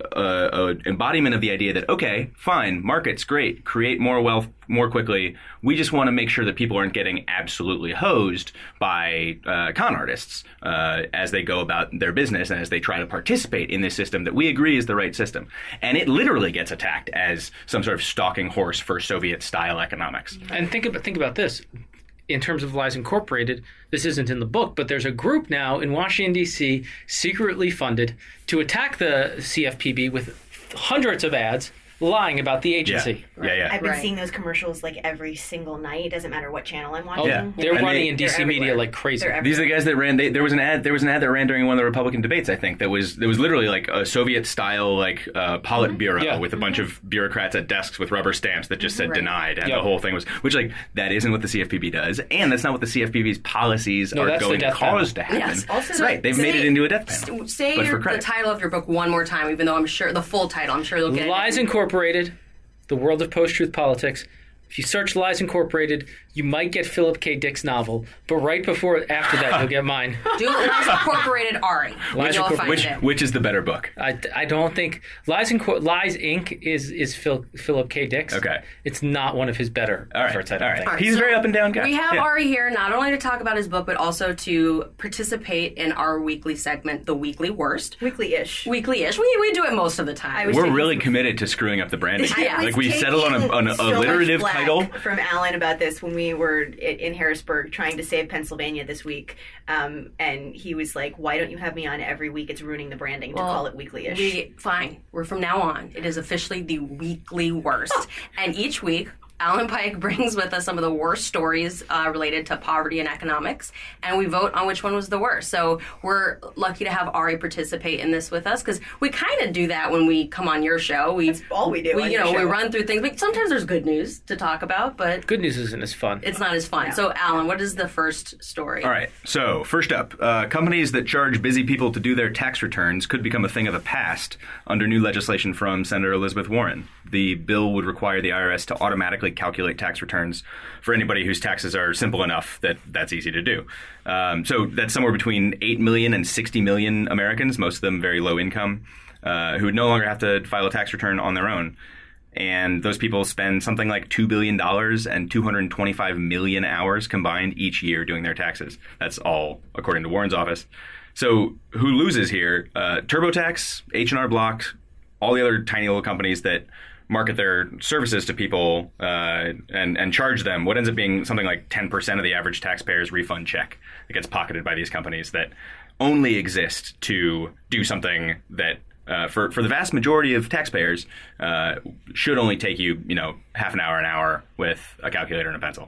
S3: an embodiment of the idea that, okay, fine, markets, great, create more wealth more quickly. We just want to make sure that people aren't getting absolutely hosed by con artists as they go about their business and as they try to participate in this system that we agree is the right system. And it literally gets attacked as some sort of stalking horse for Soviet-style economics.
S6: And think about this. In terms of Lies Incorporated, this isn't in the book, but there's a group now in Washington, D.C., secretly funded to attack the CFPB with hundreds of ads lying about the agency.
S3: Yeah.
S5: I've been seeing those commercials like every single night. It doesn't matter what channel I'm watching.
S6: Oh, they're running in DC media like crazy.
S3: These are the guys that ran. There was an ad that ran during one of the Republican debates. I think that was literally like a Soviet style Politburo with a bunch of bureaucrats at desks with rubber stamps that just said denied, and the whole thing was that isn't what the CFPB does, and that's not what the CFPB's policies are going to cause to happen.
S1: Yes.
S3: Also, they've made it into a death panel.
S1: Say the title of your book one more time, even though I'm sure the full title. I'm sure they'll get
S6: Lies Incorporated. The World of Post-Truth Politics. If you search Lies Incorporated, you might get Philip K. Dick's novel, but after that, you'll get mine.
S1: Do Lies Incorporated, Ari.
S3: Which is the better book?
S6: I don't think Lies Inc. is Philip K. Dick's.
S3: Okay,
S6: it's not one of his better efforts. I don't think.
S3: He's a very up and down guy.
S1: We have Ari here not only to talk about his book, but also to participate in our weekly segment, The Weekly Worst.
S5: Weekly-ish.
S1: We do it most of the time.
S3: We're really committed to screwing up the branding. Like we settled on a alliterative title
S5: from Alan about this when we were in Harrisburg trying to save Pennsylvania this week, and he was like, "Why don't you have me on every week? It's ruining the branding to call it weekly-ish."
S1: Fine. We're from now on. It is officially The Weekly Worst, and each week Alan Pike brings with us some of the worst stories related to poverty and economics, and we vote on which one was the worst. So we're lucky to have Ari participate in this with us, because we kind of do that when we come on your show.
S5: That's all we do.
S1: We run through things. But sometimes there's good news to talk about, but
S6: good news isn't as fun.
S1: It's not as fun. No. So, Alan, what is the first story?
S3: All right. So, first up, companies that charge busy people to do their tax returns could become a thing of the past under new legislation from Senator Elizabeth Warren. The bill would require the IRS to automatically calculate tax returns for anybody whose taxes are simple enough that that's easy to do. So that's somewhere between 8 million and 60 million Americans, most of them very low income, who would no longer have to file a tax return on their own. And those people spend something like $2 billion and 225 million hours combined each year doing their taxes. That's all according to Warren's office. So who loses here? TurboTax, H&R Block, all the other tiny little companies that market their services to people and charge them what ends up being something like 10% of the average taxpayer's refund check that gets pocketed by these companies that only exist to do something that for the vast majority of taxpayers should only take you half an hour with a calculator and a pencil.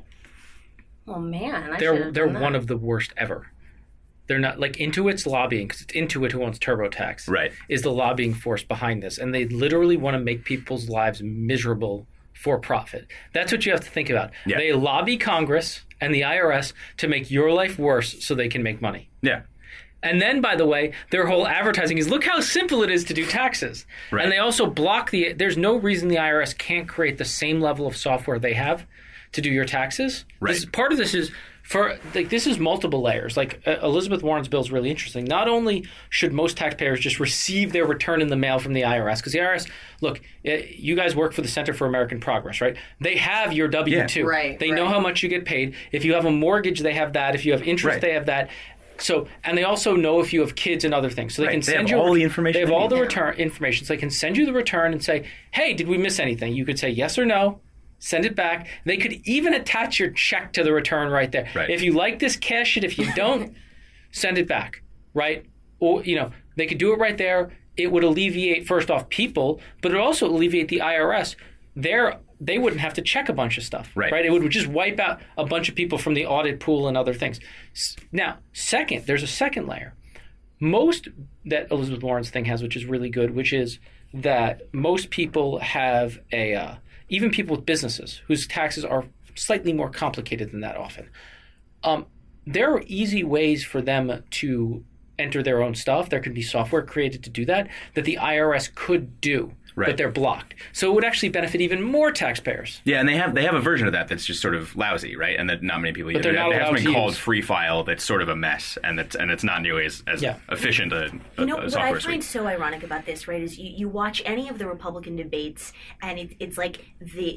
S1: Oh man,
S6: they're one of the worst ever. They're not like Intuit's lobbying, because it's Intuit who owns TurboTax.
S3: Right.
S6: Is the lobbying force behind this, and they literally want to make people's lives miserable for profit. That's what you have to think about.
S3: Yeah.
S6: They lobby Congress and the IRS to make your life worse so they can make money.
S3: Yeah.
S6: And then, by the way, their whole advertising is, look how simple it is to do taxes.
S3: Right.
S6: And they also block there's no reason the IRS can't create the same level of software they have to do your taxes.
S3: Right.
S6: Part of this is this is multiple layers. Like Elizabeth Warren's bill is really interesting. Not only should most taxpayers just receive their return in the mail from the IRS, because the IRS, look, you guys work for the Center for American Progress, right? They have your W-2.
S1: Yeah. Right,
S6: they know how much you get paid. If you have a mortgage, they have that. If you have interest, they have that. So, and they also know if you have kids and other things. So they can send you
S3: all the information.
S6: They have all the return information. So they can send you the return and say, hey, did we miss anything? You could say yes or no. Send it back. They could even attach your check to the return right there.
S3: Right.
S6: If you like this, cash it. If you don't, send it back, right? Or, they could do it right there. It would alleviate, first off, people, but it would also alleviate the IRS. They wouldn't have to check a bunch of stuff, right? It would just wipe out a bunch of people from the audit pool and other things. Now, second, there's a second layer. Most that Elizabeth Warren's thing has, which is really good, which is that most people have even people with businesses whose taxes are slightly more complicated than that often. There are easy ways for them to enter their own stuff. There could be software created to do that the IRS could do. Right. But they're blocked. So it would actually benefit even more taxpayers.
S3: Yeah, and they have a version of that that's just sort of lousy, right? And that not many people use.
S6: But they're not allowed to use.
S3: They have something called Free File that's sort of a mess, and it's not nearly as efficient a
S5: what
S3: software
S5: I
S3: suite.
S5: find so ironic about this, right, is you watch any of the Republican debates, and it's like the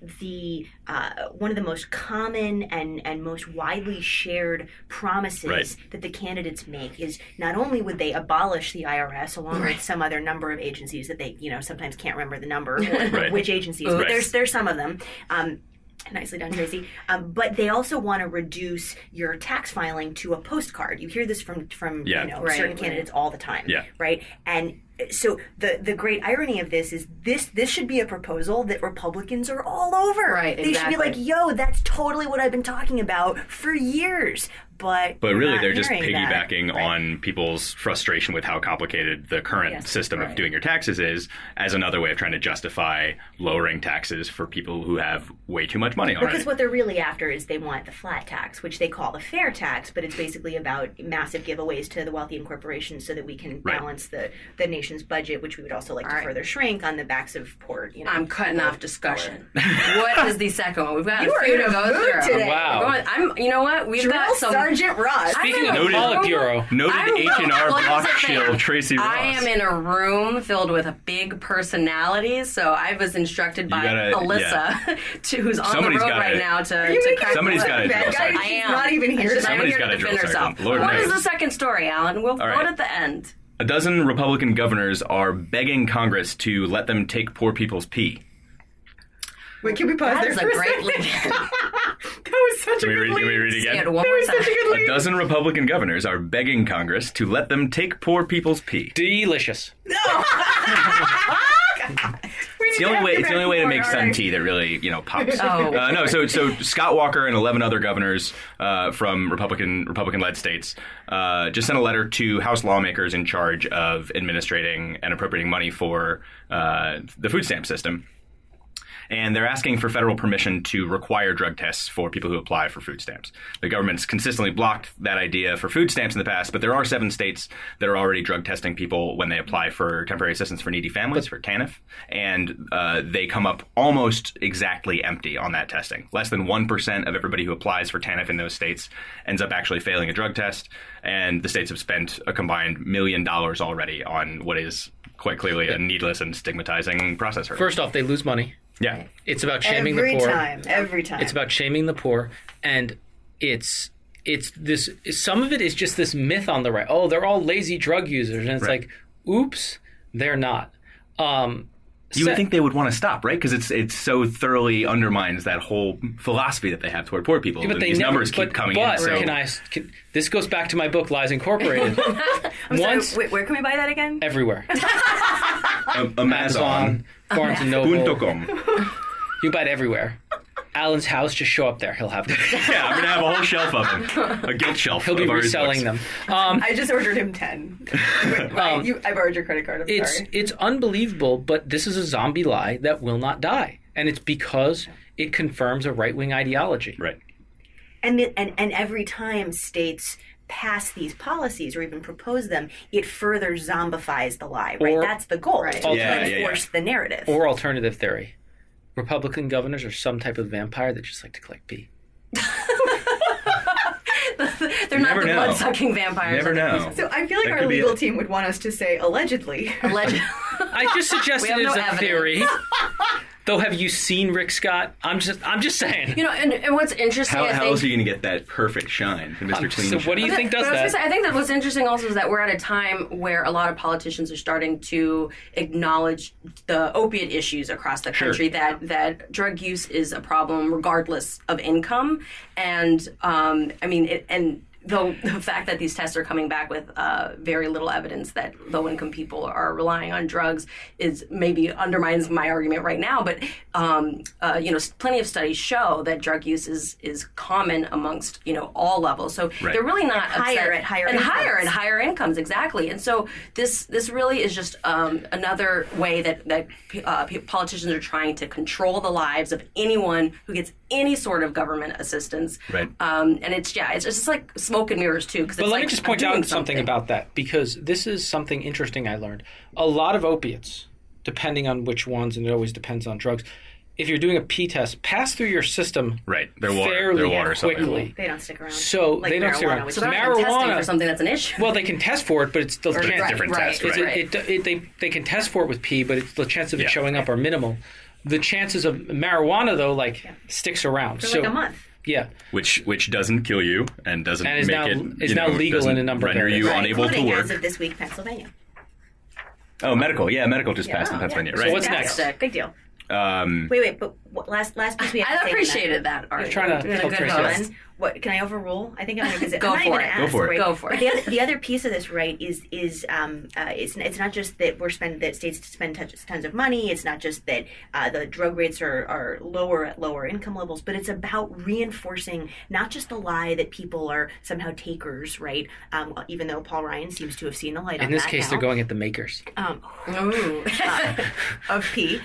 S5: one of the most common and most widely shared promises that the candidates make is not only would they abolish the IRS along with some other number of agencies that they sometimes can't remember the number or which agencies, but there's some of them. Nicely done, Tracy. But they also want to reduce your tax filing to a postcard. You hear this from certain candidates all the time, right? And so the great irony of this is this should be a proposal that Republicans are all over.
S1: Right,
S5: They should be like, yo, that's totally what I've been talking about for years. But
S3: really, they're just piggybacking on people's frustration with how complicated the current system of doing your taxes is as another way of trying to justify lowering taxes for people who have way too much money already.
S5: Because what they're really after is they want the flat tax, which they call the fair tax, but it's basically about massive giveaways to the wealthy and corporations so that we can balance the nation's budget, which we would also like to further shrink on the backs of poor.
S1: I'm cutting off discussion. What is the second one? We've got
S5: a few to go through
S1: today.
S6: Wow.
S1: You know what? We've got some.
S5: Sergeant Ross.
S6: Speaking of the Politburo.
S3: Noted H&R block shield, Tracy Ross.
S1: I am in a room filled with big personalities, so I was instructed by Alyssa, who's on the road right now to crack
S3: Somebody's got to drill
S1: I am.
S5: Not even here.
S3: Somebody's got to defend herself.
S1: What is the second story, Alan? We'll vote at the end.
S3: A dozen Republican governors are begging Congress to let them take poor people's pee.
S7: Wait, can we pause
S1: that
S7: there
S1: is
S7: for
S1: a great lead.
S7: That was such a good lead.
S3: Can we read it again?
S1: That was
S7: such a good lead.
S3: A dozen Republican governors are begging Congress to let them take poor people's pee.
S6: Delicious.
S3: It's the only way to make sun tea that really, pops. So Scott Walker and 11 other governors from Republican-led states just sent a letter to House lawmakers in charge of administrating and appropriating money for the food stamp system. And they're asking for federal permission to require drug tests for people who apply for food stamps. The government's consistently blocked that idea for food stamps in the past, but there are 7 states that are already drug testing people when they apply for temporary assistance for needy families, for TANF, and they come up almost exactly empty on that testing. Less than 1% of everybody who applies for TANF in those states ends up actually failing a drug test, and the states have spent a combined $1 million already on what is quite clearly a needless and stigmatizing process.
S6: First off, they lose money.
S3: Yeah.
S6: It's about shaming the poor.
S5: Every time.
S6: It's about shaming the poor, and it's this. Some of it is just this myth on the right. Oh, they're all lazy drug users, and it's like, oops, they're not.
S3: You would think they would want to stop, right? Because it so thoroughly undermines that whole philosophy that they have toward poor people.
S6: Yeah, but
S3: these numbers keep coming in. So.
S6: This goes back to my book, Lies Incorporated.
S5: Wait, where can we buy that again?
S6: Everywhere.
S3: Amazon.
S6: Barnes & Noble.
S3: .com.
S6: You buy it everywhere. Alan's house, just show up there. He'll have them.
S3: Yeah, I'm going to have a whole shelf of them. A gilt shelf.
S6: He'll be reselling them.
S7: I just ordered him 10. I borrowed your credit card. I'm sorry.
S6: It's unbelievable, but this is a zombie lie that will not die. And it's because it confirms a right-wing ideology.
S3: Right.
S5: And every time states pass these policies or even propose them, it further zombifies the lie, right? That's the goal, right? To reinforce the narrative.
S6: Or alternative theory. Republican governors are some type of vampire that just like to collect pee.
S1: They're not the blood-sucking vampires.
S3: Never know.
S7: So I feel like our legal team would want us to say allegedly.
S1: Allegedly.
S6: I just suggested it as a theory. Though, have you seen Rick Scott? I'm just saying.
S1: You know, and what's interesting,
S3: how else are you going to get that perfect shine, the Mr. Clean
S6: So
S3: shine?
S6: what do you think does that?
S1: I think that what's interesting also is that we're at a time where a lot of politicians are starting to acknowledge the opiate issues across the country, that drug use is a problem regardless of income. And, though the fact that these tests are coming back with very little evidence that low-income people are relying on drugs is maybe undermines my argument right now. But plenty of studies show that drug use is common amongst all levels. So they're really not
S5: higher at
S1: higher incomes, exactly. And so this really is just another way that politicians are trying to control the lives of anyone who gets any sort of government assistance.
S3: Right.
S1: And it's just like smoke and mirrors too.
S6: But let me just point out something about that, because this is something interesting I learned. A lot of opiates, depending on which ones, and it always depends on drugs, if you're doing a pee test, pass through your system fairly quickly.
S5: They don't stick around.
S6: So
S5: like
S6: they don't stick around.
S1: So they're not testing for something that's an issue.
S6: Well, they can test for it, but it's still
S3: different test.
S6: They can test for it with pee, but the chances of it showing up are minimal. The chances of marijuana, though, sticks around
S5: for like a month.
S6: Yeah,
S3: which doesn't kill you and doesn't
S6: is
S3: make
S6: it's now legal in a number of areas.
S3: Render you unable to work.
S5: As of this week, Pennsylvania.
S3: Oh, medical. Yeah, medical just passed in Pennsylvania. Right.
S6: So what's next?
S5: Big deal. Wait, but last piece we had
S1: I appreciated that.
S6: I was trying to help Tracy.
S5: What can I overrule? I think I'm going to visit.
S1: Go for it. Go for it.
S5: The other piece of this, right, is it's not just that states spend tons of money. It's not just that the drug rates are lower at lower income levels, but it's about reinforcing not just the lie that people are somehow takers, right? Even though Paul Ryan seems to have seen the light on that.
S6: In this case, they're going at the makers
S5: of pee.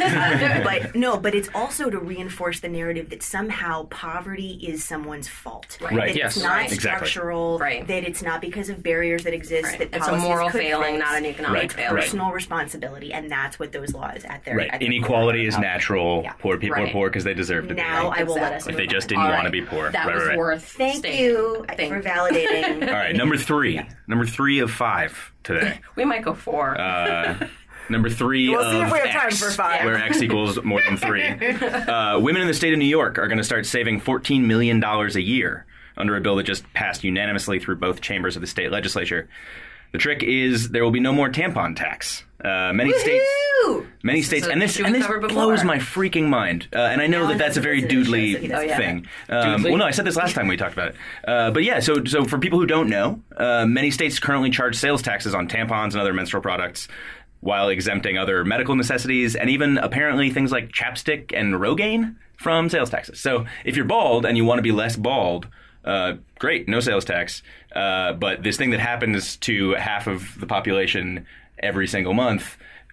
S5: But it's also to reinforce the narrative that somehow poverty is someone's fault.
S3: Right.
S5: That it's not structural. Right. That it's not because of barriers that exist.
S1: Right.
S5: That
S1: it's a moral failing, not an economic failing.
S5: Personal responsibility, and that's what those laws at their
S3: inequality is natural. Yeah. Poor people are poor because they deserve to be.
S5: Now I will let us.
S3: If they just didn't want to be poor.
S1: That was worth.
S5: Thank you for validating.
S3: All right, number 3. Yeah. Number 3 of 5 today.
S1: We might go 4.
S3: Number 3
S7: we'll
S3: of
S7: see if we have
S3: X,
S7: time for 5.
S3: where X equals more than 3. Women in the state of New York are going to start saving $14 million a year under a bill that just passed unanimously through both chambers of the state legislature. The trick is there will be no more tampon tax. Many states, and this blows my freaking mind. And I know that's a very doodly thing. Well, no, I said this last time we talked about it. But yeah, so for people who don't know, many states currently charge sales taxes on tampons and other menstrual products, while exempting other medical necessities and even apparently things like chapstick and Rogaine from sales taxes. So if you're bald and you want to be less bald, great, no sales tax. But this thing that happens to half of the population every single month,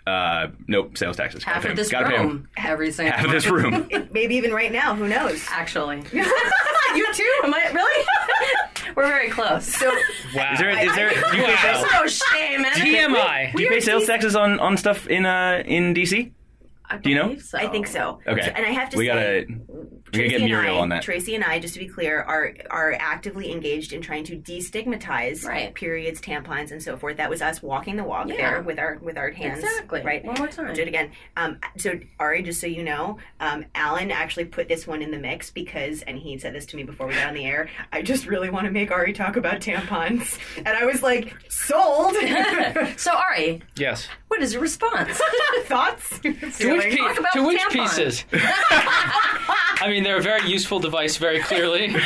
S3: nope, sales taxes.
S1: Half of this room every single month.
S3: Half of this room.
S5: Maybe even right now, who knows?
S1: Actually.
S5: You too?
S1: Am I really? We're very close. So,
S6: wow.
S3: Is there
S1: there's no shame, man.
S6: TMI.
S3: Do you pay sales taxes on stuff in DC? Do you know?
S1: So.
S5: I think so.
S3: Okay.
S5: And I have to
S3: we gotta get Muriel on that.
S5: Tracy and I, just to be clear, are actively engaged in trying to destigmatize periods, tampons, and so forth. That was us walking the walk there with our hands.
S1: Exactly.
S5: Right.
S1: One more time.
S5: Do it again. So Ari, just so you know, Alan actually put this one in the mix because, and he said this to me before we got on the air, I just really want to make Ari talk about tampons. And I was like, sold.
S1: So Ari.
S6: Yes.
S1: What is your response?
S5: Thoughts?
S6: To which pieces? I mean, they're a very useful device, very clearly.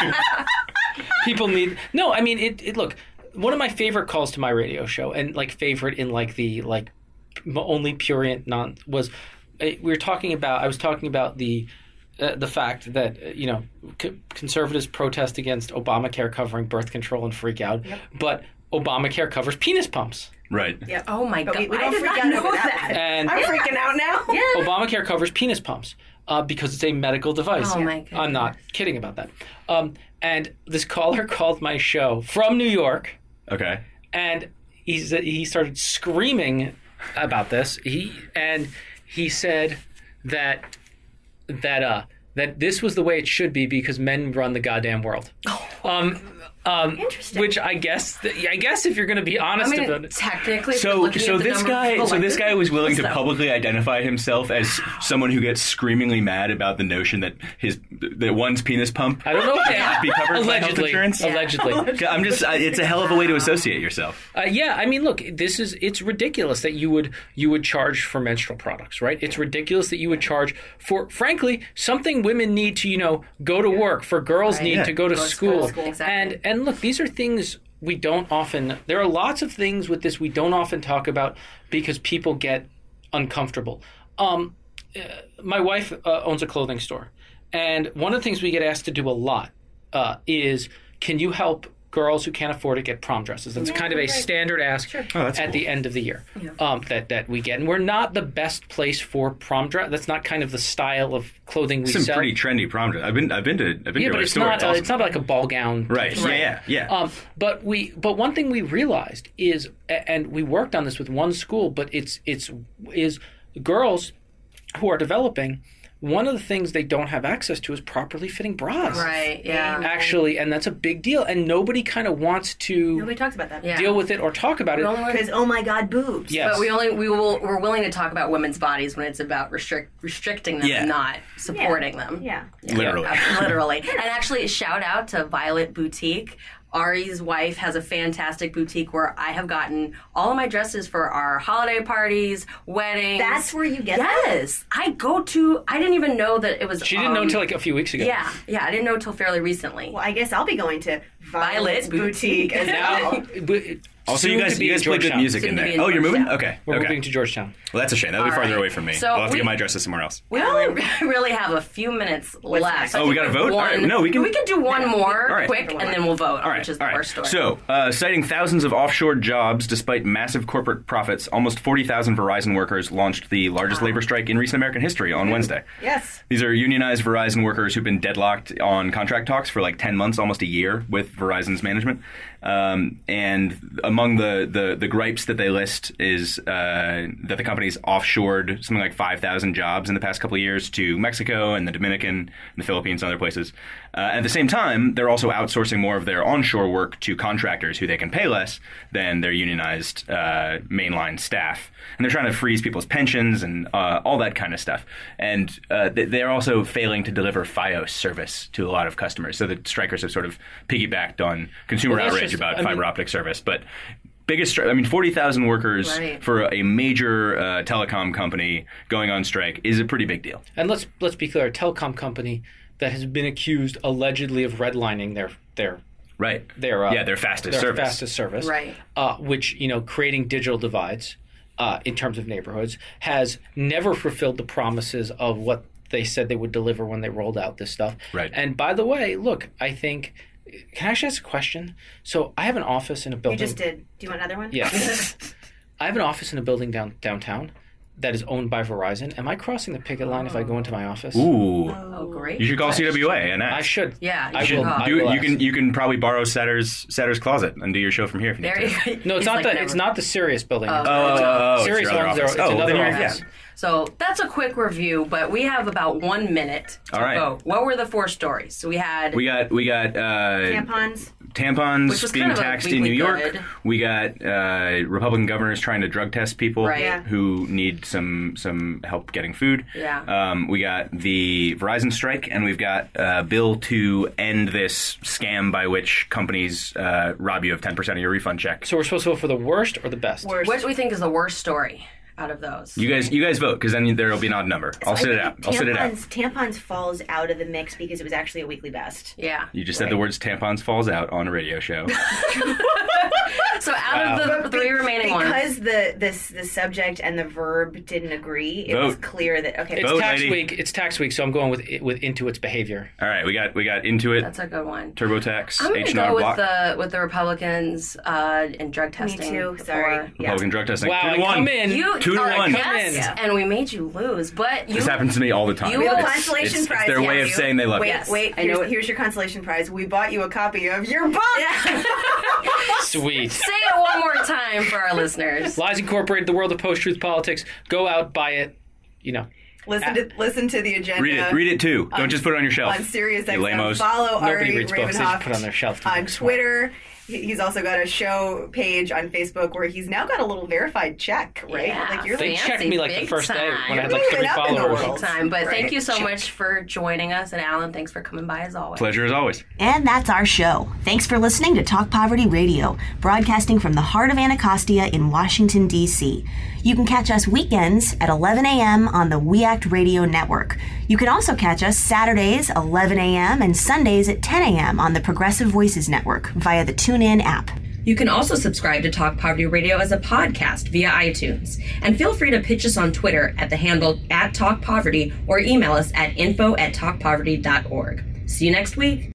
S6: People need... No, I mean, it. Look, one of my favorite calls to my radio show, and favorite in the only purient was... I was talking about the fact that, conservatives protest against Obamacare covering birth control and freak out. Yep. But Obamacare covers penis pumps.
S3: Right.
S1: Yeah. Oh my God.
S5: We don't freak out over that.
S6: And
S1: I'm freaking out now.
S5: Yeah.
S6: Obamacare covers penis pumps because it's a medical device.
S1: Oh my God.
S6: I'm not kidding about that. And this caller called my show from New York.
S3: Okay.
S6: And he started screaming about this. He said that this was the way it should be because men run the goddamn world.
S5: Interesting.
S6: Which I guess if you're going to be honest about it.
S1: Technically,
S3: So this guy was willing to publicly identify himself as someone who gets screamingly mad about the notion that one's penis pump
S6: I don't know if they
S3: be covered by health insurance.
S6: Allegedly.
S3: It's a hell of a way to associate yourself.
S6: Yeah, I mean, look, it's ridiculous that you would charge for menstrual products, right? It's ridiculous that you would charge for, frankly, something women need to, go to work, for girls need to go to school.
S1: Exactly.
S6: And look, these are things we don't often, there are lots of things with this we don't often talk about because people get uncomfortable. My wife owns a clothing store, and one of the things we get asked to do a lot is, can you help girls who can't afford it get prom dresses? That's kind of a standard ask at the end of the year that we get. And we're not the best place for prom dress. That's not kind of the style of clothing we sell.
S3: Some pretty trendy prom dress. I've been to a store.
S6: It's not like a ball gown.
S3: Right. Yeah.
S6: But one thing we realized is, and we worked on this with one school, but is girls who are developing, one of the things they don't have access to is properly fitting bras.
S1: Right, yeah.
S6: Actually, and that's a big deal. And nobody kind of wants to
S5: Nobody talks about that.
S6: deal with it or talk about it.
S5: Because, oh my God, boobs.
S6: Yes.
S1: But we're willing to talk about women's bodies when it's about restricting them and not supporting them.
S5: Yeah.
S3: Literally.
S1: Literally. And actually, shout out to Violet Boutique. Ari's wife has a fantastic boutique where I have gotten all of my dresses for our holiday parties, weddings.
S5: That's where you get them?
S1: Yes. I didn't even know that it was...
S6: She didn't know until like a few weeks ago.
S1: Yeah. I didn't know until fairly recently.
S5: Well, I guess I'll be going to
S1: Violet's Boutique
S5: as
S6: Now,
S5: well.
S3: Also, you guys play good music in there. Oh, you're moving? Okay.
S6: We're moving to Georgetown.
S3: Well, that's a shame. That'll be farther away from me.
S1: So
S3: I'll have to get my dresses somewhere else.
S1: We only really have a few minutes left.
S3: Oh, we got to vote? All right. No, we can
S1: do one more
S3: right.
S1: quick, and then we'll vote,
S3: all right.
S1: which is the worst story.
S3: So, citing thousands of offshore jobs despite massive corporate profits, almost 40,000 Verizon workers launched the largest labor strike in recent American history on Wednesday.
S5: Yes.
S3: These are unionized Verizon workers who've been deadlocked on contract talks for like 10 months, almost a year, with Verizon's management. And among the gripes that they list is that the company's offshored something like 5,000 jobs in the past couple of years to Mexico and the Dominican and the Philippines and other places. At the same time, they're also outsourcing more of their onshore work to contractors who they can pay less than their unionized mainline staff. And they're trying to freeze people's pensions and all that kind of stuff. And they're also failing to deliver FiOS service to a lot of customers. So the strikers have sort of piggybacked on consumer outrage about fiber optic service. But 40,000 workers for a major telecom company going on strike is a pretty big deal.
S6: And let's be clear, a telecom company that has been accused allegedly of redlining their fastest service,
S1: right?
S6: Which creating digital divides in terms of neighborhoods has never fulfilled the promises of what they said they would deliver when they rolled out this stuff.
S3: Right.
S6: And by the way, look, I think. Can I actually ask a question? So I have an office in a building.
S5: You just did. Do you want another one?
S6: Yeah. I have an office in a building downtown that is owned by Verizon. Am I crossing the picket line if I go into my office?
S3: Ooh.
S1: Oh, great.
S3: You should call CWA and ask.
S6: I should.
S1: Yeah,
S6: I will.
S3: You can probably borrow Satter's closet and do your show from here if you need to.
S6: No, it's it's not the Sirius building.
S3: Sirius owns
S6: it's another office.
S1: Yeah. So that's a quick review, but we have about 1 minute to vote. What were the 4 stories? So we got
S5: tampons.
S1: Which was
S3: being
S1: kind of
S3: taxed in New York.
S1: Good.
S3: We got Republican governors trying to drug test people who need some help getting food.
S1: Yeah.
S3: We got the Verizon strike, and we've got a bill to end this scam by which companies rob you of 10% of your refund check.
S6: So we're supposed to vote for the worst or the best?
S5: Worst.
S1: What do we think is the worst story out of those?
S3: You guys vote, because then there will be an odd number. I'll sit it out.
S5: Tampons falls out of the mix because it was actually a weekly best.
S1: Yeah.
S3: You just said the words tampons falls out on a radio show.
S1: So out of the three remaining ones,
S5: because the subject and the verb didn't agree, it was clear that
S6: it's tax week. It's tax week, so I'm going with Intuit's behavior.
S3: All right, we got Intuit.
S1: That's a good one.
S3: TurboTax.
S1: I'm going to go with the Republicans and drug testing.
S5: Me too. Sorry.
S3: Republican drug testing.
S6: Wow,
S3: 2 to 1.
S6: Come in.
S3: 2 to 1.
S1: Yes, and we made you lose. But
S3: this happens to me all the time.
S5: We have a consolation prize.
S3: It's their way of saying they love you.
S5: Wait. Here's your consolation prize. We bought you a copy of your book.
S6: Sweet.
S1: Say it one more time for our listeners.
S6: Lies Incorporated, The World of Post-Truth Politics. Go out, buy it.
S7: Listen to the agenda.
S3: Read it too. Don't just put it on your shelf.
S7: On SiriusXM.
S3: Lamos.
S7: Follow
S6: Nobody
S7: Ari
S6: reads books. They just put it on their shelf
S7: on Twitter. He's also got a show page on Facebook where he's now got a little verified check, right?
S1: Yeah,
S7: like you're
S6: they checked me like the first day when I had like
S7: Moving
S6: 3
S7: up in the
S6: followers.
S7: world.
S1: But thank you so much for joining us. And Alan, thanks for coming by as always.
S3: Pleasure as always.
S5: And that's our show. Thanks for listening to Talk Poverty Radio, broadcasting from the heart of Anacostia in Washington, D.C. You can catch us weekends at 11 a.m. on the We Act Radio Network. You can also catch us Saturdays, 11 a.m., and Sundays at 10 a.m. on the Progressive Voices Network via the TuneIn app. You can also subscribe to Talk Poverty Radio as a podcast via iTunes. And feel free to pitch us on Twitter at the handle @TalkPoverty or email us at info@talkpoverty.org. See you next week.